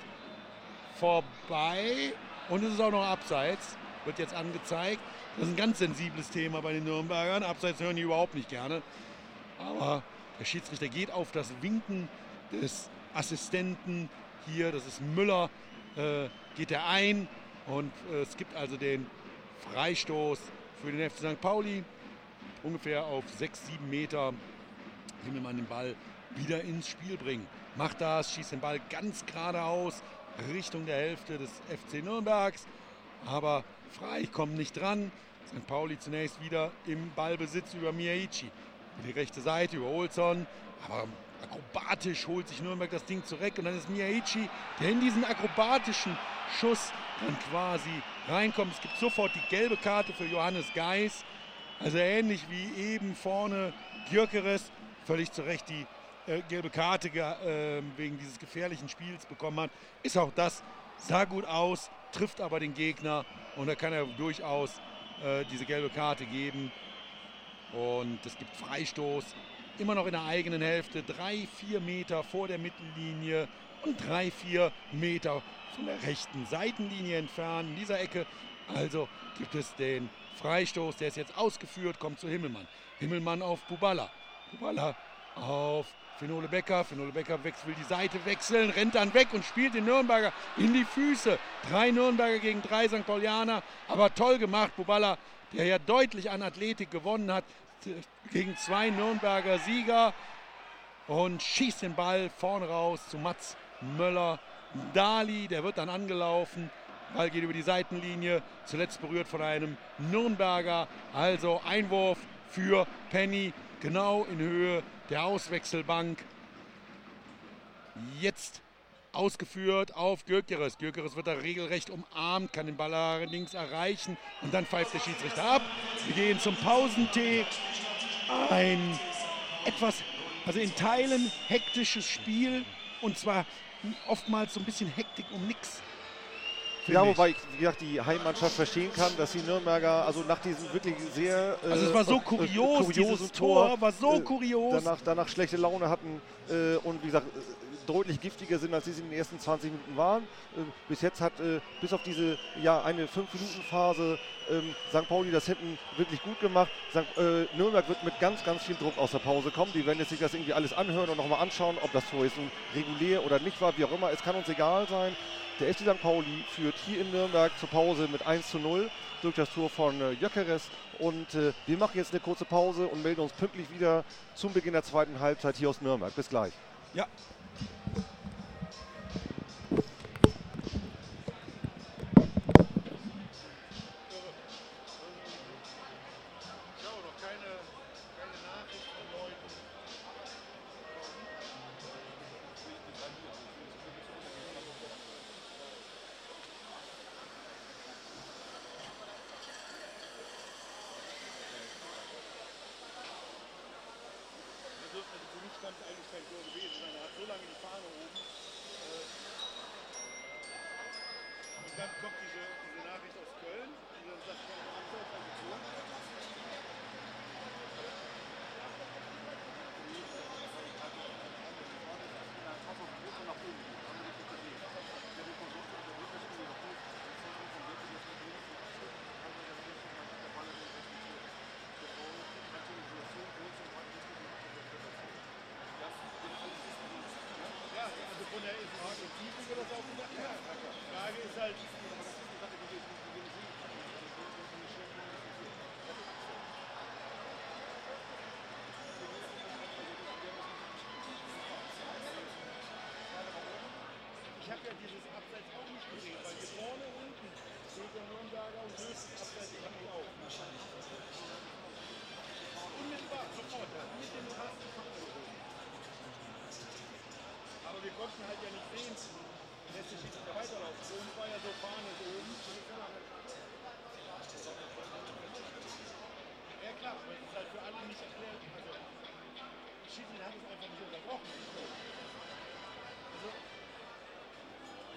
vorbei. Und es ist auch noch abseits, wird jetzt angezeigt. Das ist ein ganz sensibles Thema bei den Nürnbergern. Abseits hören die überhaupt nicht gerne. Aber der Schiedsrichter geht auf das Winken des Assistenten hier, das ist Müller, geht er ein. Und es gibt also den Freistoß für den FC St. Pauli. Ungefähr auf 6-7 Meter Himmelmann den Ball wieder ins Spiel bringen. Macht das, schießt den Ball ganz geradeaus Richtung der Hälfte des FC Nürnbergs. Aber frei, kommt nicht dran. St. Pauli zunächst wieder im Ballbesitz über Miyaichi. Die rechte Seite über Olsson. Aber akrobatisch holt sich Nürnberg das Ding zurück. Und dann ist Miyaichi, der in diesen akrobatischen Schuss dann quasi reinkommt. Es gibt sofort die gelbe Karte für Johannes Geis. Also ähnlich wie eben vorne Gyökeres völlig zu Recht die gelbe Karte wegen dieses gefährlichen Spiels bekommen hat. Ist auch das, sah gut aus, trifft aber den Gegner und da kann er durchaus diese gelbe Karte geben. Und es gibt Freistoß, immer noch in der eigenen Hälfte, 3-4 Meter vor der Mittellinie und 3-4 Meter von der rechten Seitenlinie entfernt. In dieser Ecke also gibt es den Freistoß, der ist jetzt ausgeführt, kommt zu Himmelmann. Himmelmann auf Buballa. Buballa auf Fenole Becker. Fenole Becker will die Seite wechseln, rennt dann weg und spielt den Nürnberger in die Füße. 3 Nürnberger gegen 3 St. Paulianer, aber toll gemacht. Buballa, der ja deutlich an Athletik gewonnen hat, gegen 2 Nürnberger Sieger und schießt den Ball vorne raus zu Mats Möller. Dali, der wird dann angelaufen. Ball geht über die Seitenlinie, zuletzt berührt von einem Nürnberger. Also Einwurf für Penny, genau in Höhe der Auswechselbank. Jetzt ausgeführt auf Gyökeres. Gyökeres wird da regelrecht umarmt, kann den Ball allerdings erreichen und dann pfeift der Schiedsrichter ab. Wir gehen zum Pausentee. Ein etwas, also in Teilen hektisches Spiel und zwar oftmals so ein bisschen Hektik um nichts. Ja, wobei ich, wie gesagt, die Heimmannschaft verstehen kann, dass die Nürnberger, also nach diesem wirklich sehr also es war so kurios, dieses Tor war so kurios. Danach schlechte Laune hatten und wie gesagt, deutlich giftiger sind, als sie in den ersten 20 Minuten waren. Bis jetzt hat, bis auf diese, ja, eine 5-Minuten-Phase St. Pauli das hätten wirklich gut gemacht. Nürnberg wird mit ganz, ganz viel Druck aus der Pause kommen. Die werden jetzt sich das irgendwie alles anhören und nochmal anschauen, ob das Tor jetzt nun regulär oder nicht war, wie auch immer. Es kann uns egal sein. Der FC St. Pauli führt hier in Nürnberg zur Pause mit 1:0 durch das Tor von Gyökeres. Und wir machen jetzt eine kurze Pause und melden uns pünktlich wieder zum Beginn der zweiten Halbzeit hier aus Nürnberg. Bis gleich. Ja. Ich habe ja dieses Abseits auch nicht gesehen, weil hier vorne unten steht der Nürnberger und löst das Abseits kann ich auch. Unmittelbar, sofort, mit dem ersten Faktor. Aber wir konnten halt ja nicht sehen, lässt sich nicht weiterlaufen. Oben war ja so Fahne oben. Ja klar, aber es ist halt für alle nicht erklärt. Also, Schiedsrichter hat es einfach nicht unterbrochen. Also,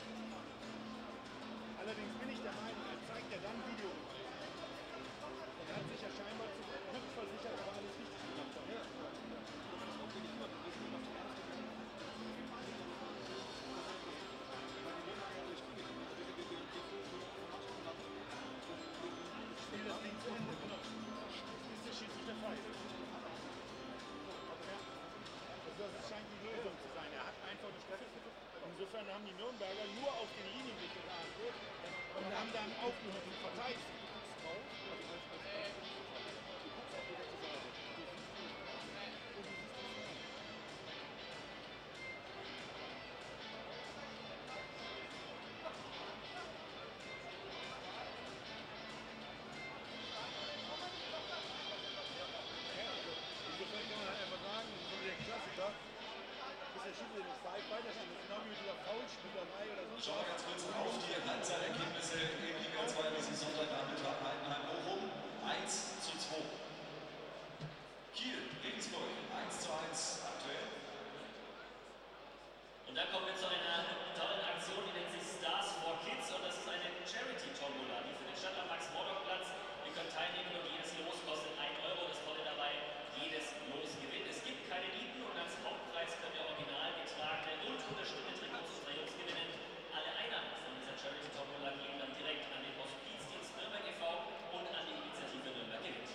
insofern haben die Nürnberger nur auf den Linien geachtet und haben dann auch nur die Verteidigung. Insofern kann man halt einfach sagen, so wie der Klassiker, bis der Schiri nicht weiter steht, das ist genau wie mit dieser Foulspielerei oder so. Schauen wir ganz kurz auf die Halbzeitergebnisse in Liga 2 diesen Sonntagnachmittag. Heidenheim-Bochum 1:2. Kiel-Regensburg 1:1 aktuell. Und dann kommen wir zu einer tollen Aktion, die nennt sich Stars for Kids, und das ist eine Charity-Tombola, die für den Stadtrat Max-Morlock-Platz. Ihr könnt teilnehmen und jedes Los kostet 1 Euro. Das Tolle dabei, jedes Los gewinnt. Es gibt keine Nieten und als Hauptpreis könnt ihr original getragene und unterstützte Trikots unserer Jungs gewinnen. Alle Einnahmen von dieser Charity-Tombola gehen dann direkt an den Hospizdienst Nürnberg e.V. und an die Initiative Nürnberg gewinnt.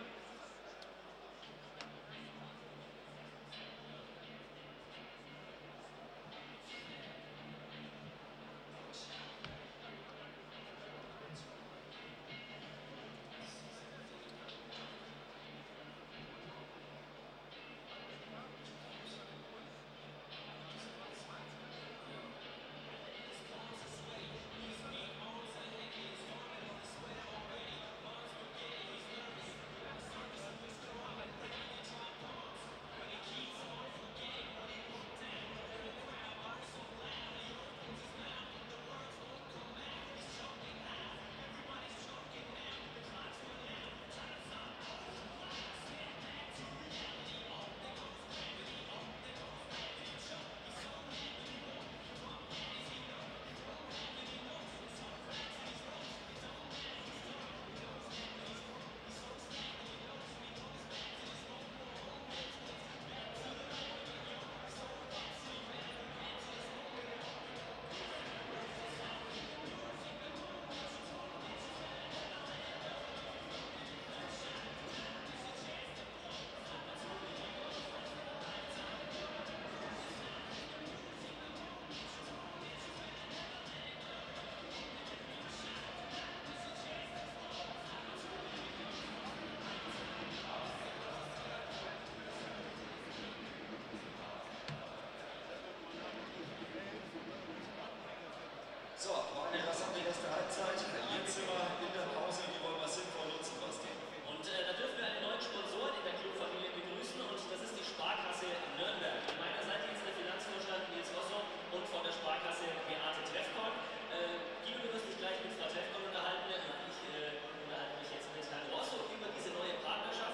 So, Freunde, das haben die erste Halbzeit. Jetzt sind wir in der Pause, die wollen wir sinnvoll nutzen, Basti. Und da dürfen wir einen neuen Sponsoren in der Clubfamilie begrüßen, und das ist die Sparkasse Nürnberg. An meiner Seite ist der Finanzvorstand Nils Rosso und von der Sparkasse Beate Treffkorn. Guido, du wirst dich gleich mit Frau Treffkorn unterhalten. Ich unterhalte mich jetzt mit Herrn Rosso über diese neue Partnerschaft.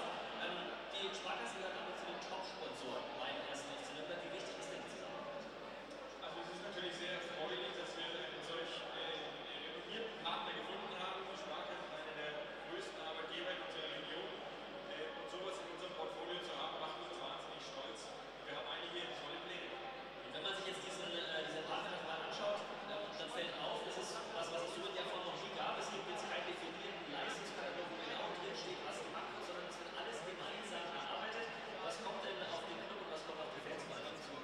Die Sparkasse gehört damit zu den Top-Sponsoren beim 1. FC Nürnberg. Wie wichtig ist denn die Zusammenarbeit? Also es ist natürlich sehr erfreulich, dass wir einen solch renommierten Partner gefunden haben. Die Sparkasse ist einer der größten Arbeitgeber in unserer Region. Und sowas in unserem Portfolio zu haben, macht uns wahnsinnig stolz. Wir haben einige tolle Pläne. Und wenn man sich jetzt diese Partnerschaft mal anschaut, dann fällt auf, das ist was es so in der Form noch nie gab. Es gibt jetzt keinen definierten Leistungskatalog, wo genau drin steht, was gemacht wird, sondern es wird alles gemeinsam erarbeitet. Was kommt denn auf den Club und was kommt auf die Fans mal dazu?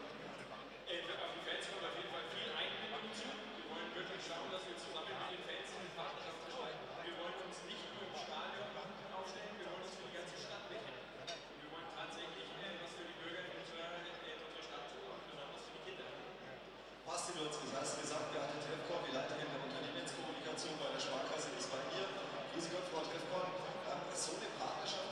Auf die Fans kommt auf jeden Fall viel Einbindung zu. Wir wollen wirklich schauen, dass wir zusammen mit den Fans eine Partnerschaft gestalten. Wir wollen uns nicht nur im Stadion aufstellen, wir wollen uns für die ganze Stadt wecken. Wir wollen tatsächlich was für die Bürger in unserer Stadt tun und besonders für die Kinder. Basti, du hast gesagt, Beate Treffkorn, die Leiterin der Unternehmenskommunikation bei der Sparkasse, ist bei mir. Grüße Gott, Frau Treffkorn. So eine Partnerschaft